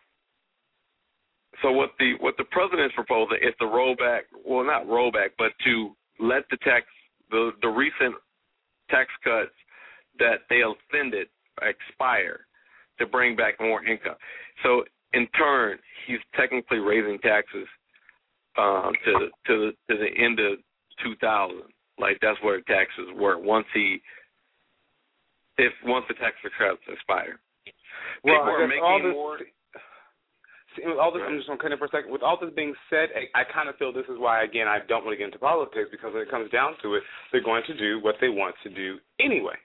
so what the what the president's proposing is to roll back. Well, not roll back, but to let the tax the the recent tax cuts that they extended expire to bring back more income. So in turn, he's technically raising taxes um, to the, to the to the end of two thousand. Like that's where taxes were once he if once the tax cuts expire. Well, People I are guess making all this, more. See, with all this, I'm just going to cut in for a second. With all this being said, I, I kind of feel this is why, again, I don't want to get into politics, because when it comes down to it, they're going to do what they want to do anyway.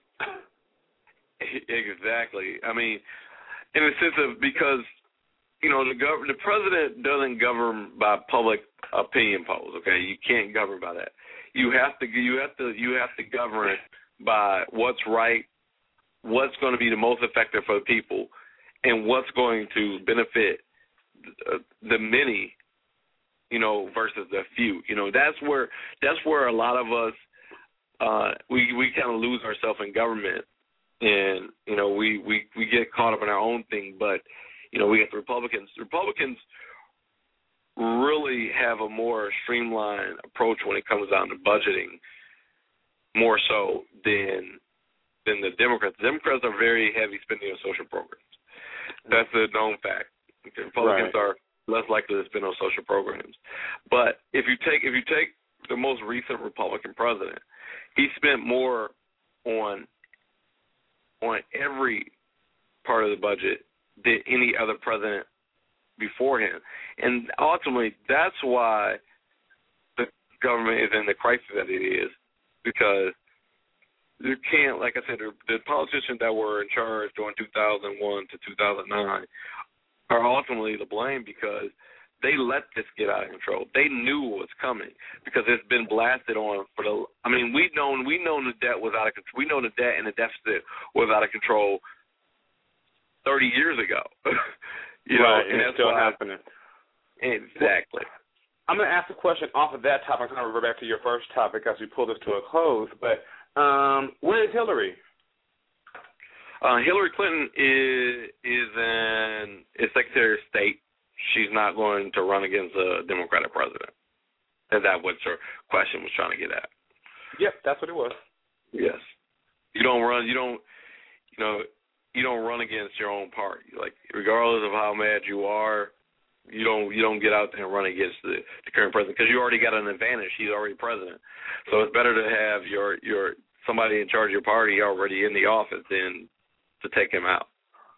Exactly. I mean, in the sense of, because, you know, the gov- the president doesn't govern by public opinion polls. Okay, you can't govern by that. You have to you have to you have to govern by what's right, what's going to be the most effective for the people, and what's going to benefit the, the many, you know, versus the few. You know, that's where that's where a lot of us uh, we we kind of lose ourselves in government, and you know we, we, we get caught up in our own thing. But you know, we get the Republicans. The Republicans really have a more streamlined approach when it comes down to budgeting, more so than than the Democrats. The Democrats are very heavy spending on social programs. That's a known fact. The Republicans Right. are less likely to spend on social programs. But if you take if you take the most recent Republican president, he spent more on on every part of the budget than any other president before him. And ultimately, that's why the government is in the crisis that it is, because you can't, like I said, the, the politicians that were in charge during two thousand one to two thousand nine are ultimately to blame, because they let this get out of control. They knew what was coming, because it's been blasted on for the. I mean, we known we known the debt was out of control. We know the debt and the deficit was out of control thirty years ago. you right, know, and, and it's that's still why, happening. Exactly. I'm going to ask a question off of that topic. I'm going to revert back to your first topic as we pull this to a close. But um, where is Hillary? Uh, Hillary Clinton is is an is Secretary of State. She's not going to run against a Democratic president. Is that what your question was trying to get at? Yep, that's what it was. Yes. You don't run. You don't. You know. You don't run against your own party. Like, regardless of how mad you are, you don't. You don't get out there and run against the, the current president, because you already got an advantage. He's already president. So it's better to have your your somebody in charge of your party already in the office than to take him out.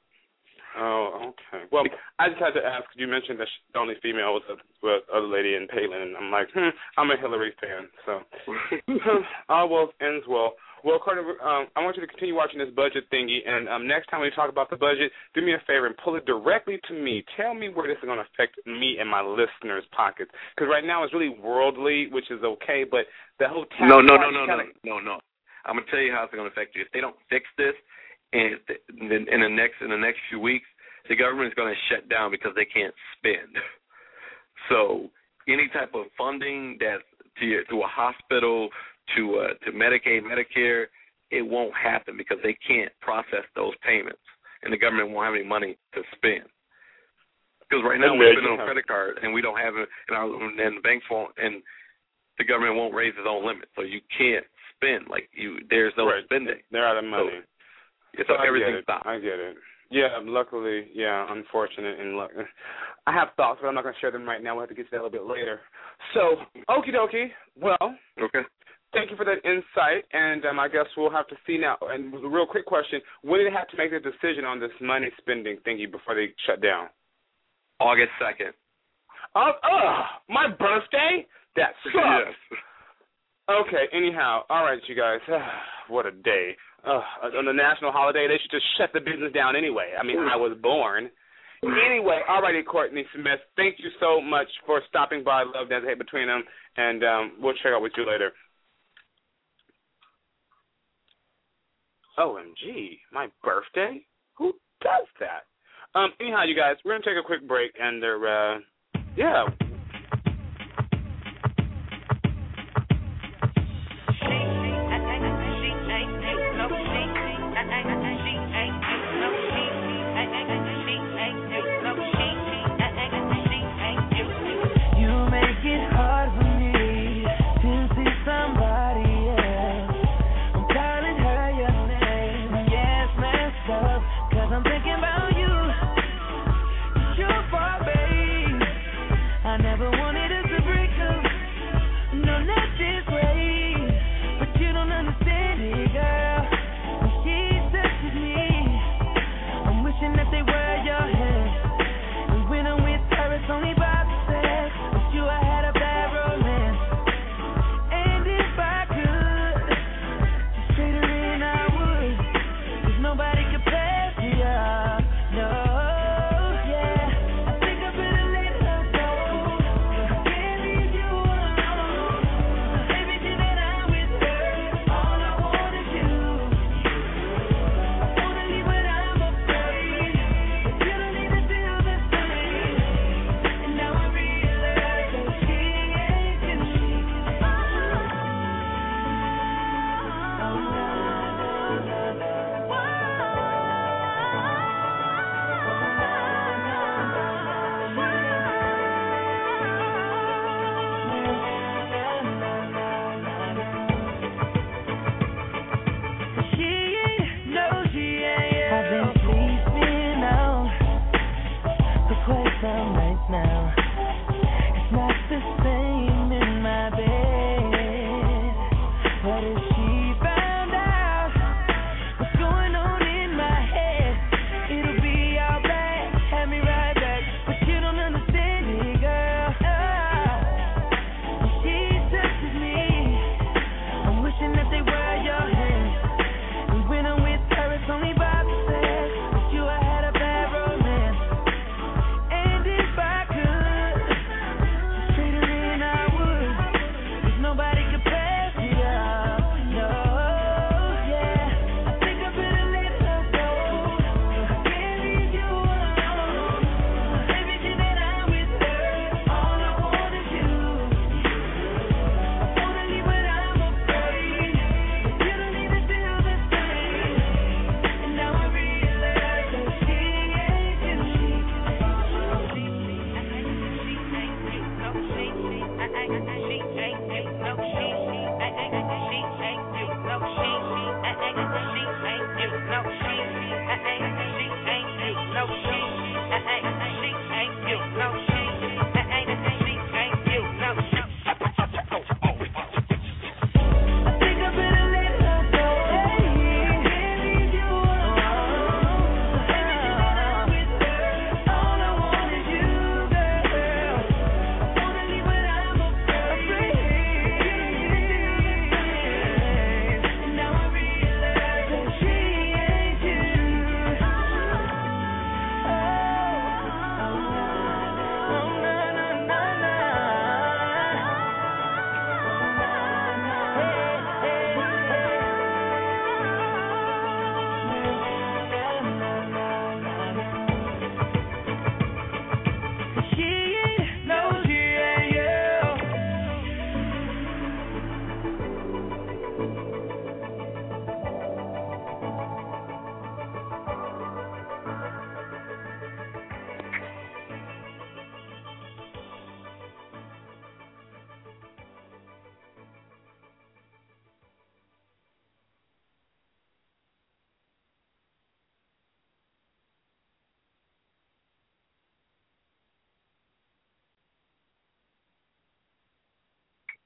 Oh, okay. Well, I just had to ask. You mentioned that the only female was the other lady in Palin, and I'm like, hmm, I'm a Hillary fan. So, all well ends well. Well, Carter, um, I want you to continue watching this budget thingy, and um, next time we talk about the budget, do me a favor and pull it directly to me. Tell me where this is going to affect me and my listeners' pockets, because right now it's really worldly, which is okay, but the whole tax no, no, no, no, kinda... no, no, no. I'm gonna tell you how it's gonna affect you. If they don't fix this, and in the next in the next few weeks, the government is gonna shut down because they can't spend. So any type of funding that's to your, to a hospital, to uh, to Medicaid, Medicare, it won't happen because they can't process those payments, and the government won't have any money to spend. Because right now we're spending on credit cards, and we don't have it, and, our, and the banks won't, and the government won't raise its own limit, so you can't spend. Like you, there's no right. spending. They're out of money. So, so everything stops. I get it. Yeah, luckily, yeah, unfortunate and luck. I have thoughts, but I'm not going to share them right now. We'll have to get to that a little bit later. So, okie dokie. Well, okay. Thank you for that insight, and um, I guess we'll have to see now. And a real quick question: when did they have to make the decision on this money spending thingy before they shut down? August second. Oh, uh, my birthday? That sucks. Yes. Okay, anyhow, all right, you guys. What a day. Uh, on the national holiday, they should just shut the business down anyway. I mean, I was born. Anyway, all righty, Courtney Smith, thank you so much for stopping by. Love that hate between them, and um, we'll check out with you later. O M G, my birthday? Who does that? Um, anyhow, you guys, we're going to take a quick break, and they're, uh, yeah.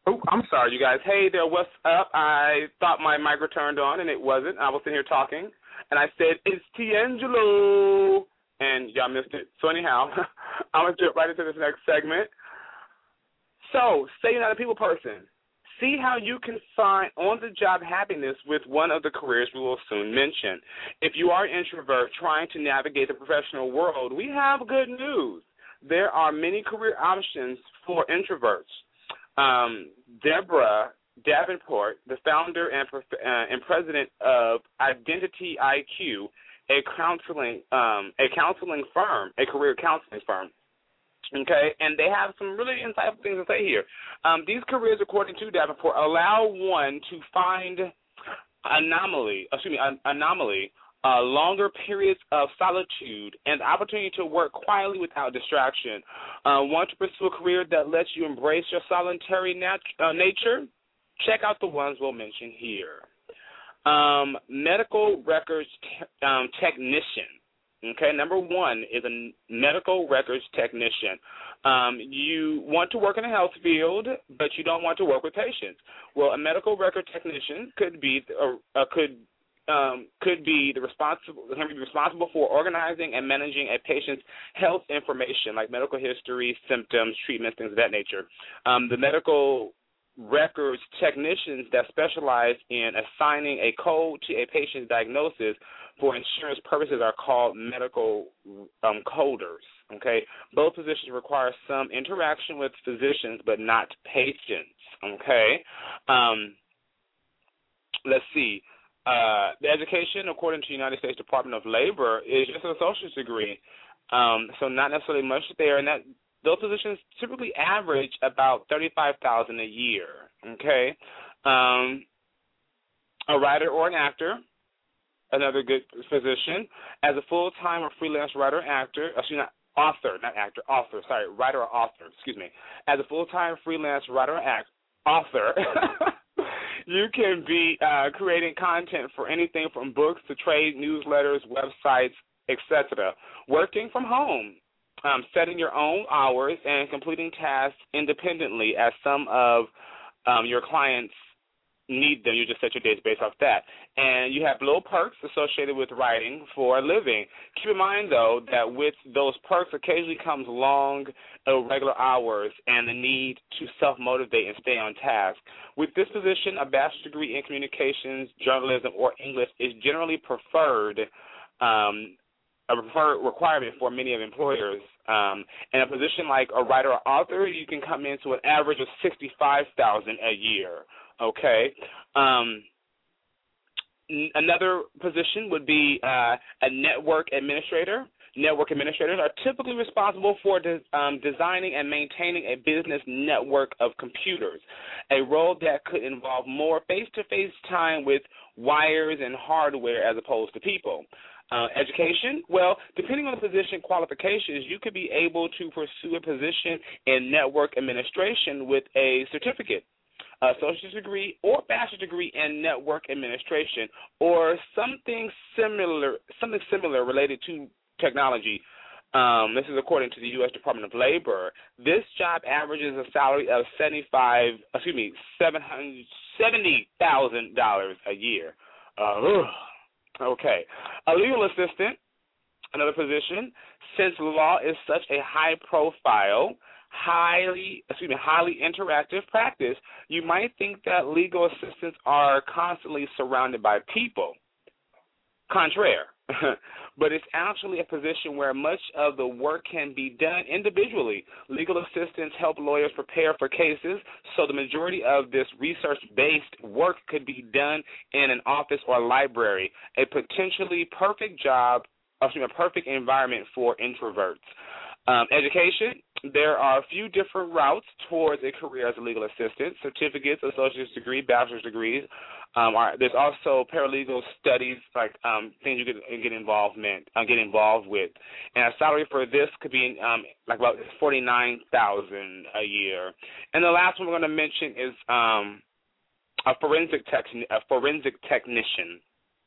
Oh, I'm sorry, you guys. Hey there, what's up? I thought my mic were turned on, and it wasn't. I was sitting here talking, and I said, it's Tiangelo, and y'all missed it. So anyhow, I'm going to jump right into this next segment. So, say you're not a people person. See how you can find on-the-job happiness with one of the careers we will soon mention. If you are an introvert trying to navigate the professional world, we have good news. There are many career options for introverts. Um, Deborah Davenport, the founder and, uh, and president of Identity I Q, a counseling um, a counseling firm, a career counseling firm. Okay, and they have some really insightful things to say here. Um, these careers, according to Davenport, allow one to find anomaly, excuse me, an anomaly, uh, longer periods of solitude, and the opportunity to work quietly without distraction. Uh, want to pursue a career that lets you embrace your solitary nat- uh, nature? Check out the ones we'll mention here. Um, medical records te- um, technician. Okay, number one is a medical records technician. Um, you want to work in the health field, but you don't want to work with patients. Well, a medical record technician could be uh, uh, could um, could be the responsible can be responsible for organizing and managing a patient's health information, like medical history, symptoms, treatments, things of that nature. Um, the medical records technicians that specialize in assigning a code to a patient's diagnosis for insurance purposes are called medical um, coders. Okay, both positions require some interaction with physicians, but not patients. Okay, um, let's see. Uh, the education, according to the United States Department of Labor, is just an associate's degree, um, so not necessarily much there, and that those positions typically average about thirty-five thousand dollars a year. Okay, um, a writer or an actor. Another good position as a full-time or freelance writer or actor, actually not author, not actor, author, sorry, writer or author, excuse me. As a full-time freelance writer or act, author, you can be uh, creating content for anything from books to trade newsletters, websites, et cetera. Working from home, um, setting your own hours and completing tasks independently as some of um, your clients need them. You just set your days based off that. And you have little perks associated with writing for a living. Keep in mind, though, that with those perks occasionally comes long, irregular hours and the need to self-motivate and stay on task. With this position, a bachelor's degree in communications, journalism, or English is generally preferred, um, a preferred requirement for many of employers. Um, in a position like a writer or author, you can come into an average of sixty-five thousand dollars a year. Okay. Um, n- another position would be uh, a network administrator. Network administrators are typically responsible for de- um, designing and maintaining a business network of computers, a role that could involve more face-to-face time with wires and hardware as opposed to people. Uh, education, well, depending on the position qualifications, you could be able to pursue a position in network administration with a certificate, associate's degree or bachelor's degree in network administration, or something similar, something similar related to technology. Um, this is according to the U S Department of Labor. This job averages a salary of seventy-five, excuse me, seven hundred seventy thousand dollars a year. Uh, okay, a legal assistant, another position. Since law is such a high-profile, highly, excuse me, highly interactive practice, you might think that legal assistants are constantly surrounded by people. Contraire. But it's actually a position where much of the work can be done individually. Legal assistants help lawyers prepare for cases, so the majority of this research-based work could be done in an office or library, a potentially perfect job, excuse me, a perfect environment for introverts. Um, education, there are a few different routes towards a career as a legal assistant: certificates, associate's degree, bachelor's degrees. Um, are, there's also paralegal studies, like um, things you could get involvement, uh, get involved with. And a salary for this could be um, like about forty-nine thousand dollars a year. And the last one we're going to mention is um, a forensic tech, a forensic technician.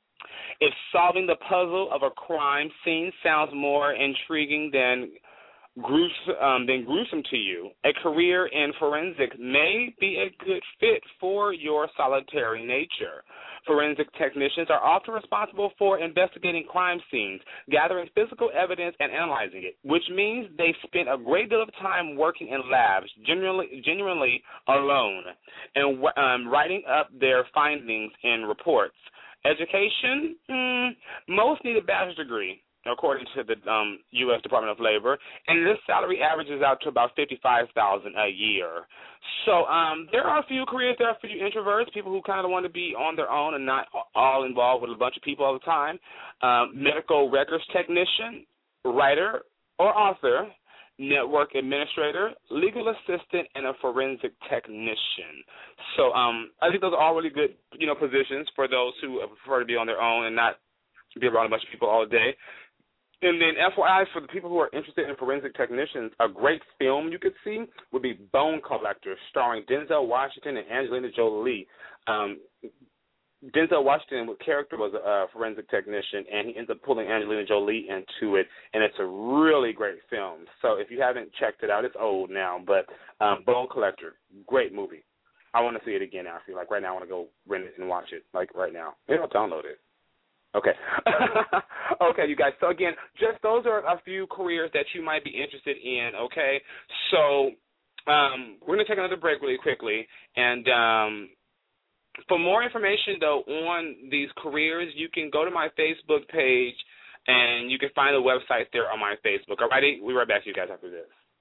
If solving the puzzle of a crime scene sounds more intriguing than gruesome, um, than gruesome to you, a career in forensics may be a good fit for your solitary nature. Forensic technicians are often responsible for investigating crime scenes, gathering physical evidence, and analyzing it, which means they spend a great deal of time working in labs, generally, genuinely alone, and um, writing up their findings in reports. Education? Mm, most need a bachelor's degree, according to the um, U S Department of Labor, and this salary averages out to about fifty-five thousand dollars a year. So um, there are a few careers there for you introverts, people who kind of want to be on their own and not all involved with a bunch of people all the time. Um, medical records technician, writer or author, network administrator, legal assistant, and a forensic technician. So um, I think those are all really good, you know, positions for those who prefer to be on their own and not be around a bunch of people all day. And then F Y I, for the people who are interested in forensic technicians, a great film you could see would be Bone Collector, starring Denzel Washington and Angelina Jolie. Um, Denzel Washington's character was a, a forensic technician, and he ends up pulling Angelina Jolie into it, and it's a really great film. So if you haven't checked it out, it's old now, but um, Bone Collector, great movie. I want to see it again now. I feel like right now I want to go rent it and watch it, like right now. Maybe I'll download it. Okay. Okay, you guys. So, again, just those are a few careers that you might be interested in, okay? So um, we're going to take another break really quickly. And um, for more information, though, on these careers, you can go to my Facebook page, and you can find the website there on my Facebook. All righty? We'll be right back to you guys after this.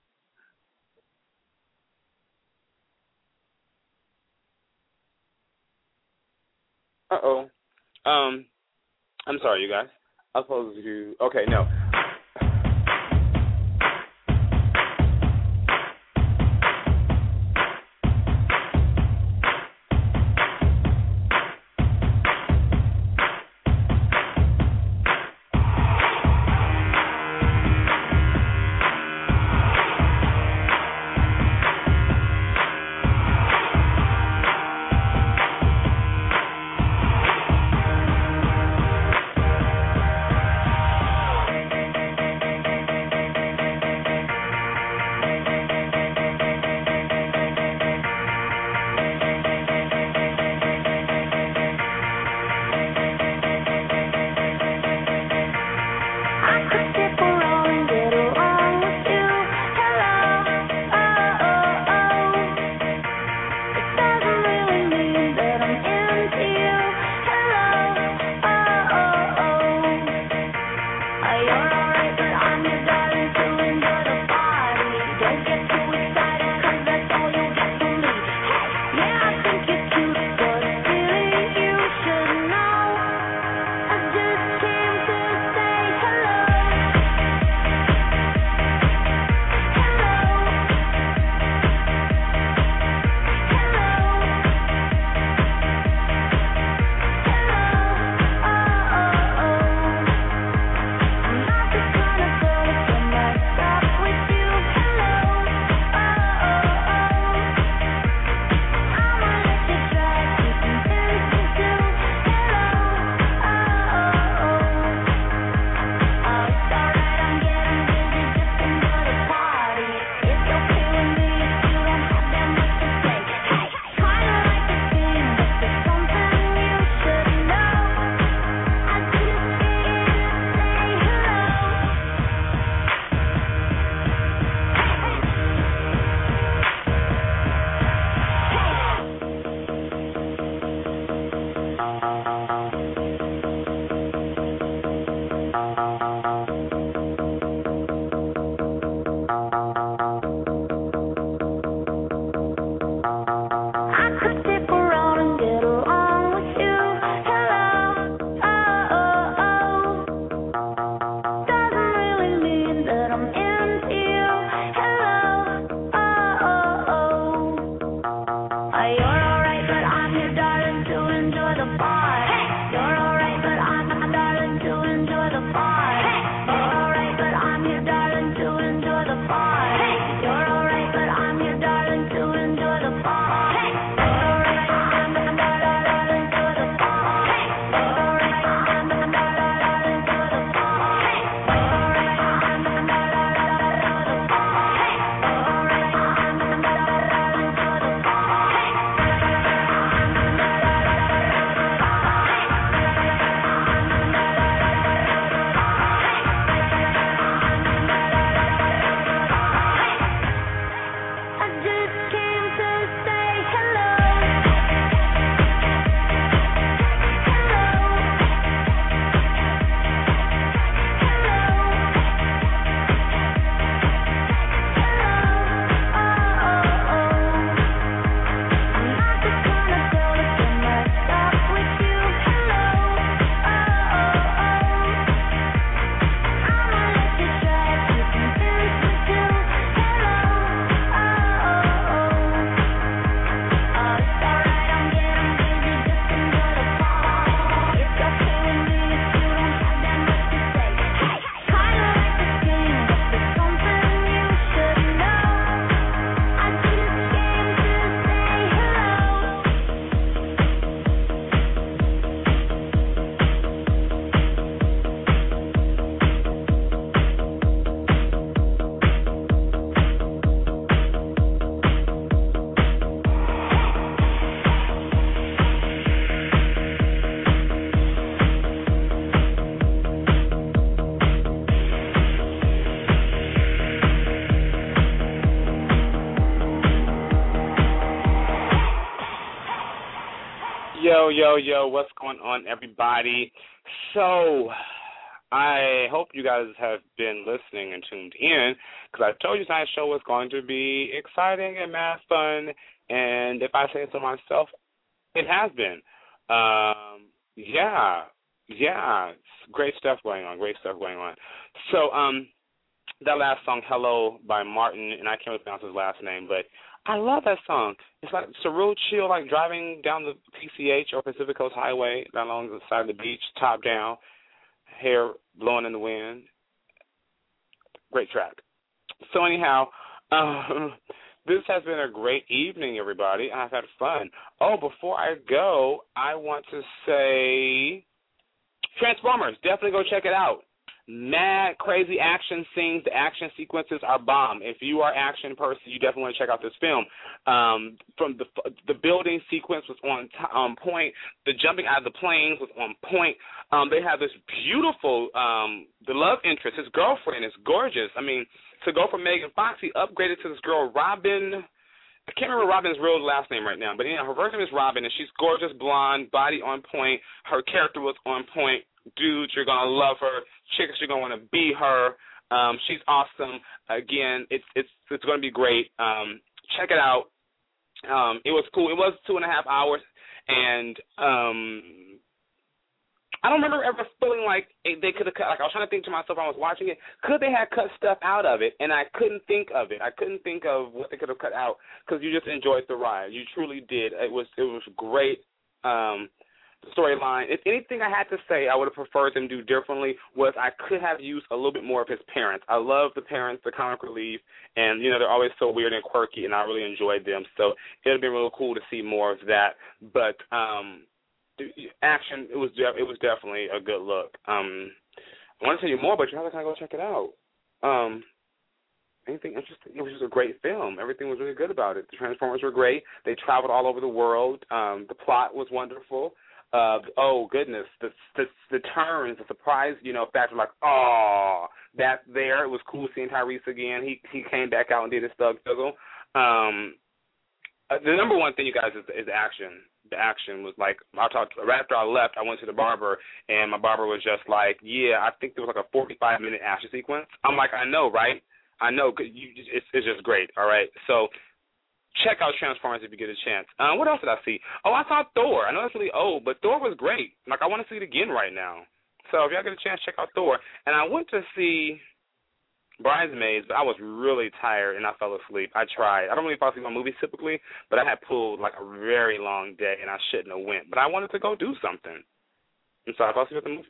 Uh-oh. Um... I'm sorry, you guys. I was supposed to. Okay, no. Yo, yo, yo, what's going on, everybody? So, I hope you guys have been listening and tuned in, because I told you tonight's show was going to be exciting and mad fun, and if I say so myself, it has been. Um, yeah, yeah, great stuff going on, great stuff going on. So, um, that last song, Hello, by Martin, and I can't really pronounce his last name, but I love that song. It's like it's a real chill, like driving down the P C H or Pacific Coast Highway down along the side of the beach, top down, hair blowing in the wind. Great track. So anyhow, um, this has been a great evening, everybody. I've had fun. Oh, before I go, I want to say Transformers. Definitely go check it out. Mad, crazy action scenes. The action sequences are bomb. If you are an action person, you definitely want to check out this film. Um, from the the building sequence was on t- um, point. The jumping out of the planes was on point. Um, they have this beautiful, um, the love interest, his girlfriend is gorgeous. I mean, to go from Megan Fox, he upgraded to this girl, Robin. I can't remember Robin's real last name right now, but yeah, her first name is Robin, and she's gorgeous, blonde, body on point. Her character was on point. Dudes, you're gonna love her. Chicks, you're gonna want to be her. Um, she's awesome. Again, it's it's it's gonna be great. Um, check it out. Um, it was cool. It was two and a half hours, and um, I don't remember ever feeling like they could have cut. Like I was trying to think to myself when I was watching it, could they have cut stuff out of it? And I couldn't think of it. I couldn't think of what they could have cut out because you just enjoyed the ride. You truly did. It was it was great. Um, storyline. If anything I had to say I would have preferred them do differently was I could have used a little bit more of his parents. I love the parents, the comic relief, and, you know, they're always so weird and quirky, and I really enjoyed them. So it would have been really cool to see more of that. But um, action, it was it was definitely a good look. Um, I want to tell you more, but you have to kind of go check it out. Um, anything interesting? It was just a great film. Everything was really good about it. The Transformers were great. They traveled all over the world. Um, the plot was wonderful. Uh, oh goodness, the, the the turns, the surprise, you know, factor, like, oh, that's there. It was cool seeing Tyrese again. He he came back out and did his thug fizzle. Um, uh, the number one thing, you guys, is, is action. The action was like, I talked right after I left. I went to the barber, and my barber was just like, yeah, I think there was like a forty-five minute action sequence. I'm like, I know, right? I know, cause you, it's it's just great. All right, so. Check out Transformers if you get a chance. Uh, what else did I see? Oh, I saw Thor. I know that's really old, but Thor was great. Like, I want to see it again right now. So if y'all get a chance, check out Thor. And I went to see Bridesmaids, but I was really tired, and I fell asleep. I tried. I don't really fall asleep on movies typically, but I had pulled, like, a very long day, and I shouldn't have went. But I wanted to go do something. And so I fell asleep at the movie.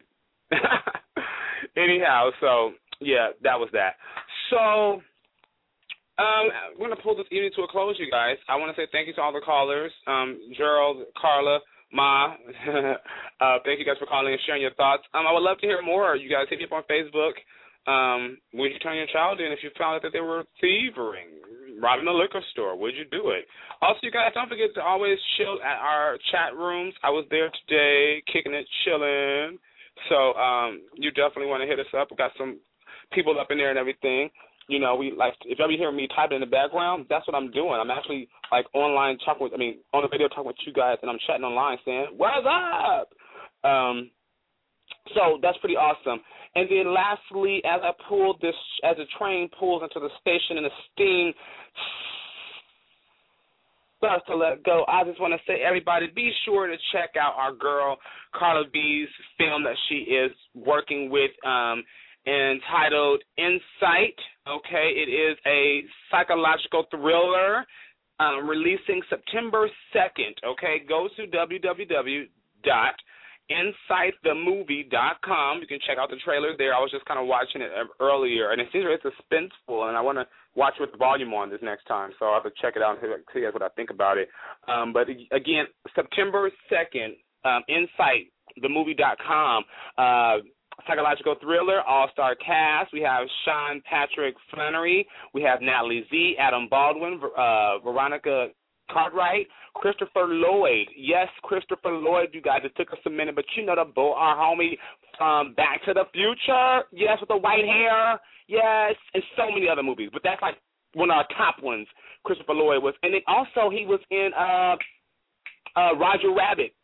Anyhow, so, yeah, that was that. So... Um, we're going to pull this evening to a close, you guys. I want to say thank you to all the callers, um, Gerald, Carla, Ma. uh, thank you guys for calling and sharing your thoughts. Um, I would love to hear more. You guys hit me up on Facebook. Um, would you turn your child in if you found out that they were thieving, robbing a liquor store? Would you do it? Also, you guys, don't forget to always chill at our chat rooms. I was there today, kicking it, chilling. So um, you definitely want to hit us up. We got some people up in there and everything. You know, we like if you ever hear me typing in the background, that's what I'm doing. I'm actually like online talking with, I mean, on the video talking with you guys, and I'm chatting online saying, "What's up?" Um, so that's pretty awesome. And then lastly, as I pulled this, as the train pulls into the station and the steam starts to let go, I just want to say, everybody, be sure to check out our girl Carla B's film that she is working with. Um, entitled Insight. Okay, it is a psychological thriller um, releasing September second. Okay, go to w w w dot insight the movie dot com. You can check out the trailer there. I was just kind of watching it earlier, and it seems very suspenseful, and I want to watch with the volume on this next time, so I'll have to check it out and see what I think about it. Um, but again, September second, um, insight the movie dot com. Uh, Psychological thriller, all-star cast. We have Sean Patrick Flannery. We have Natalie Z, Adam Baldwin, uh, Veronica Cartwright, Christopher Lloyd. Yes, Christopher Lloyd, you guys. It took us a minute, but you know the bull, our homie from Back to the Future. Yes, with the white hair. Yes, and so many other movies. But that's like one of our top ones, Christopher Lloyd was. And then also he was in uh, uh, Roger Rabbit.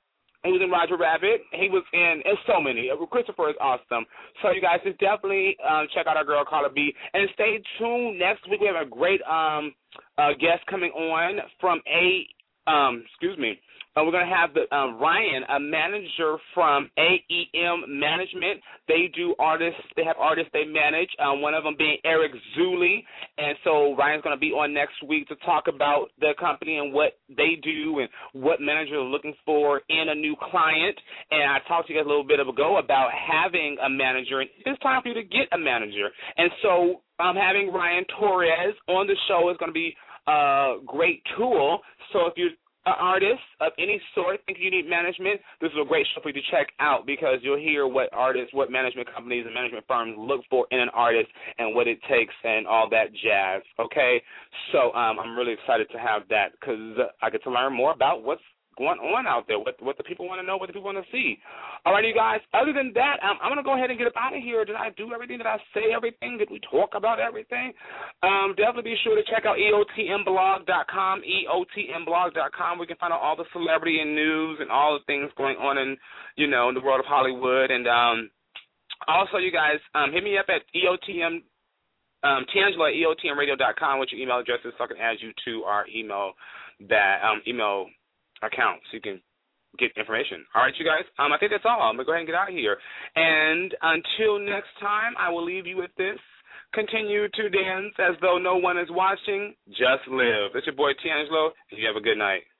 He was in Roger Rabbit. He was in, in so many. Christopher is awesome. So you guys just definitely um, check out our girl Carla B. And stay tuned. Next week we have a great um, uh, guest coming on from a, um, excuse me, Uh, we're going to have the, uh, Ryan, a manager from A E M Management. They do artists. They have artists they manage, um, one of them being Eric Zuli. And so Ryan's going to be on next week to talk about the company and what they do and what managers are looking for in a new client. And I talked to you guys a little bit ago about having a manager. And it's time for you to get a manager. And so um, having Ryan Torres on the show is going to be a great tool. So if you're an artist of any sort, think you need management, this is a great show for you to check out because you'll hear what artists, what management companies and management firms look for in an artist and what it takes and all that jazz, okay? So um, I'm really excited to have that because I get to learn more about what's going on out there, what what the people want to know, what the people want to see. All right, you guys, other than that, um, I'm going to go ahead and get up out of here. Did I do everything? Did I say everything? Did we talk about everything? Um, definitely be sure to check out E O T M blog dot com, E O T M blog dot com. We can find out all the celebrity and news and all the things going on in, you know, in the world of Hollywood. And um, also, you guys, um, hit me up at E O T M, um, Tangela at E O T M radio dot com with your email addresses so I can add you to our email, that um, email account so you can get information. All right, you guys, um, I think that's all. I'm going to go ahead and get out of here. And until next time, I will leave you with this. Continue to dance as though no one is watching. Just live. It's your boy, Tiangelo, and you have a good night.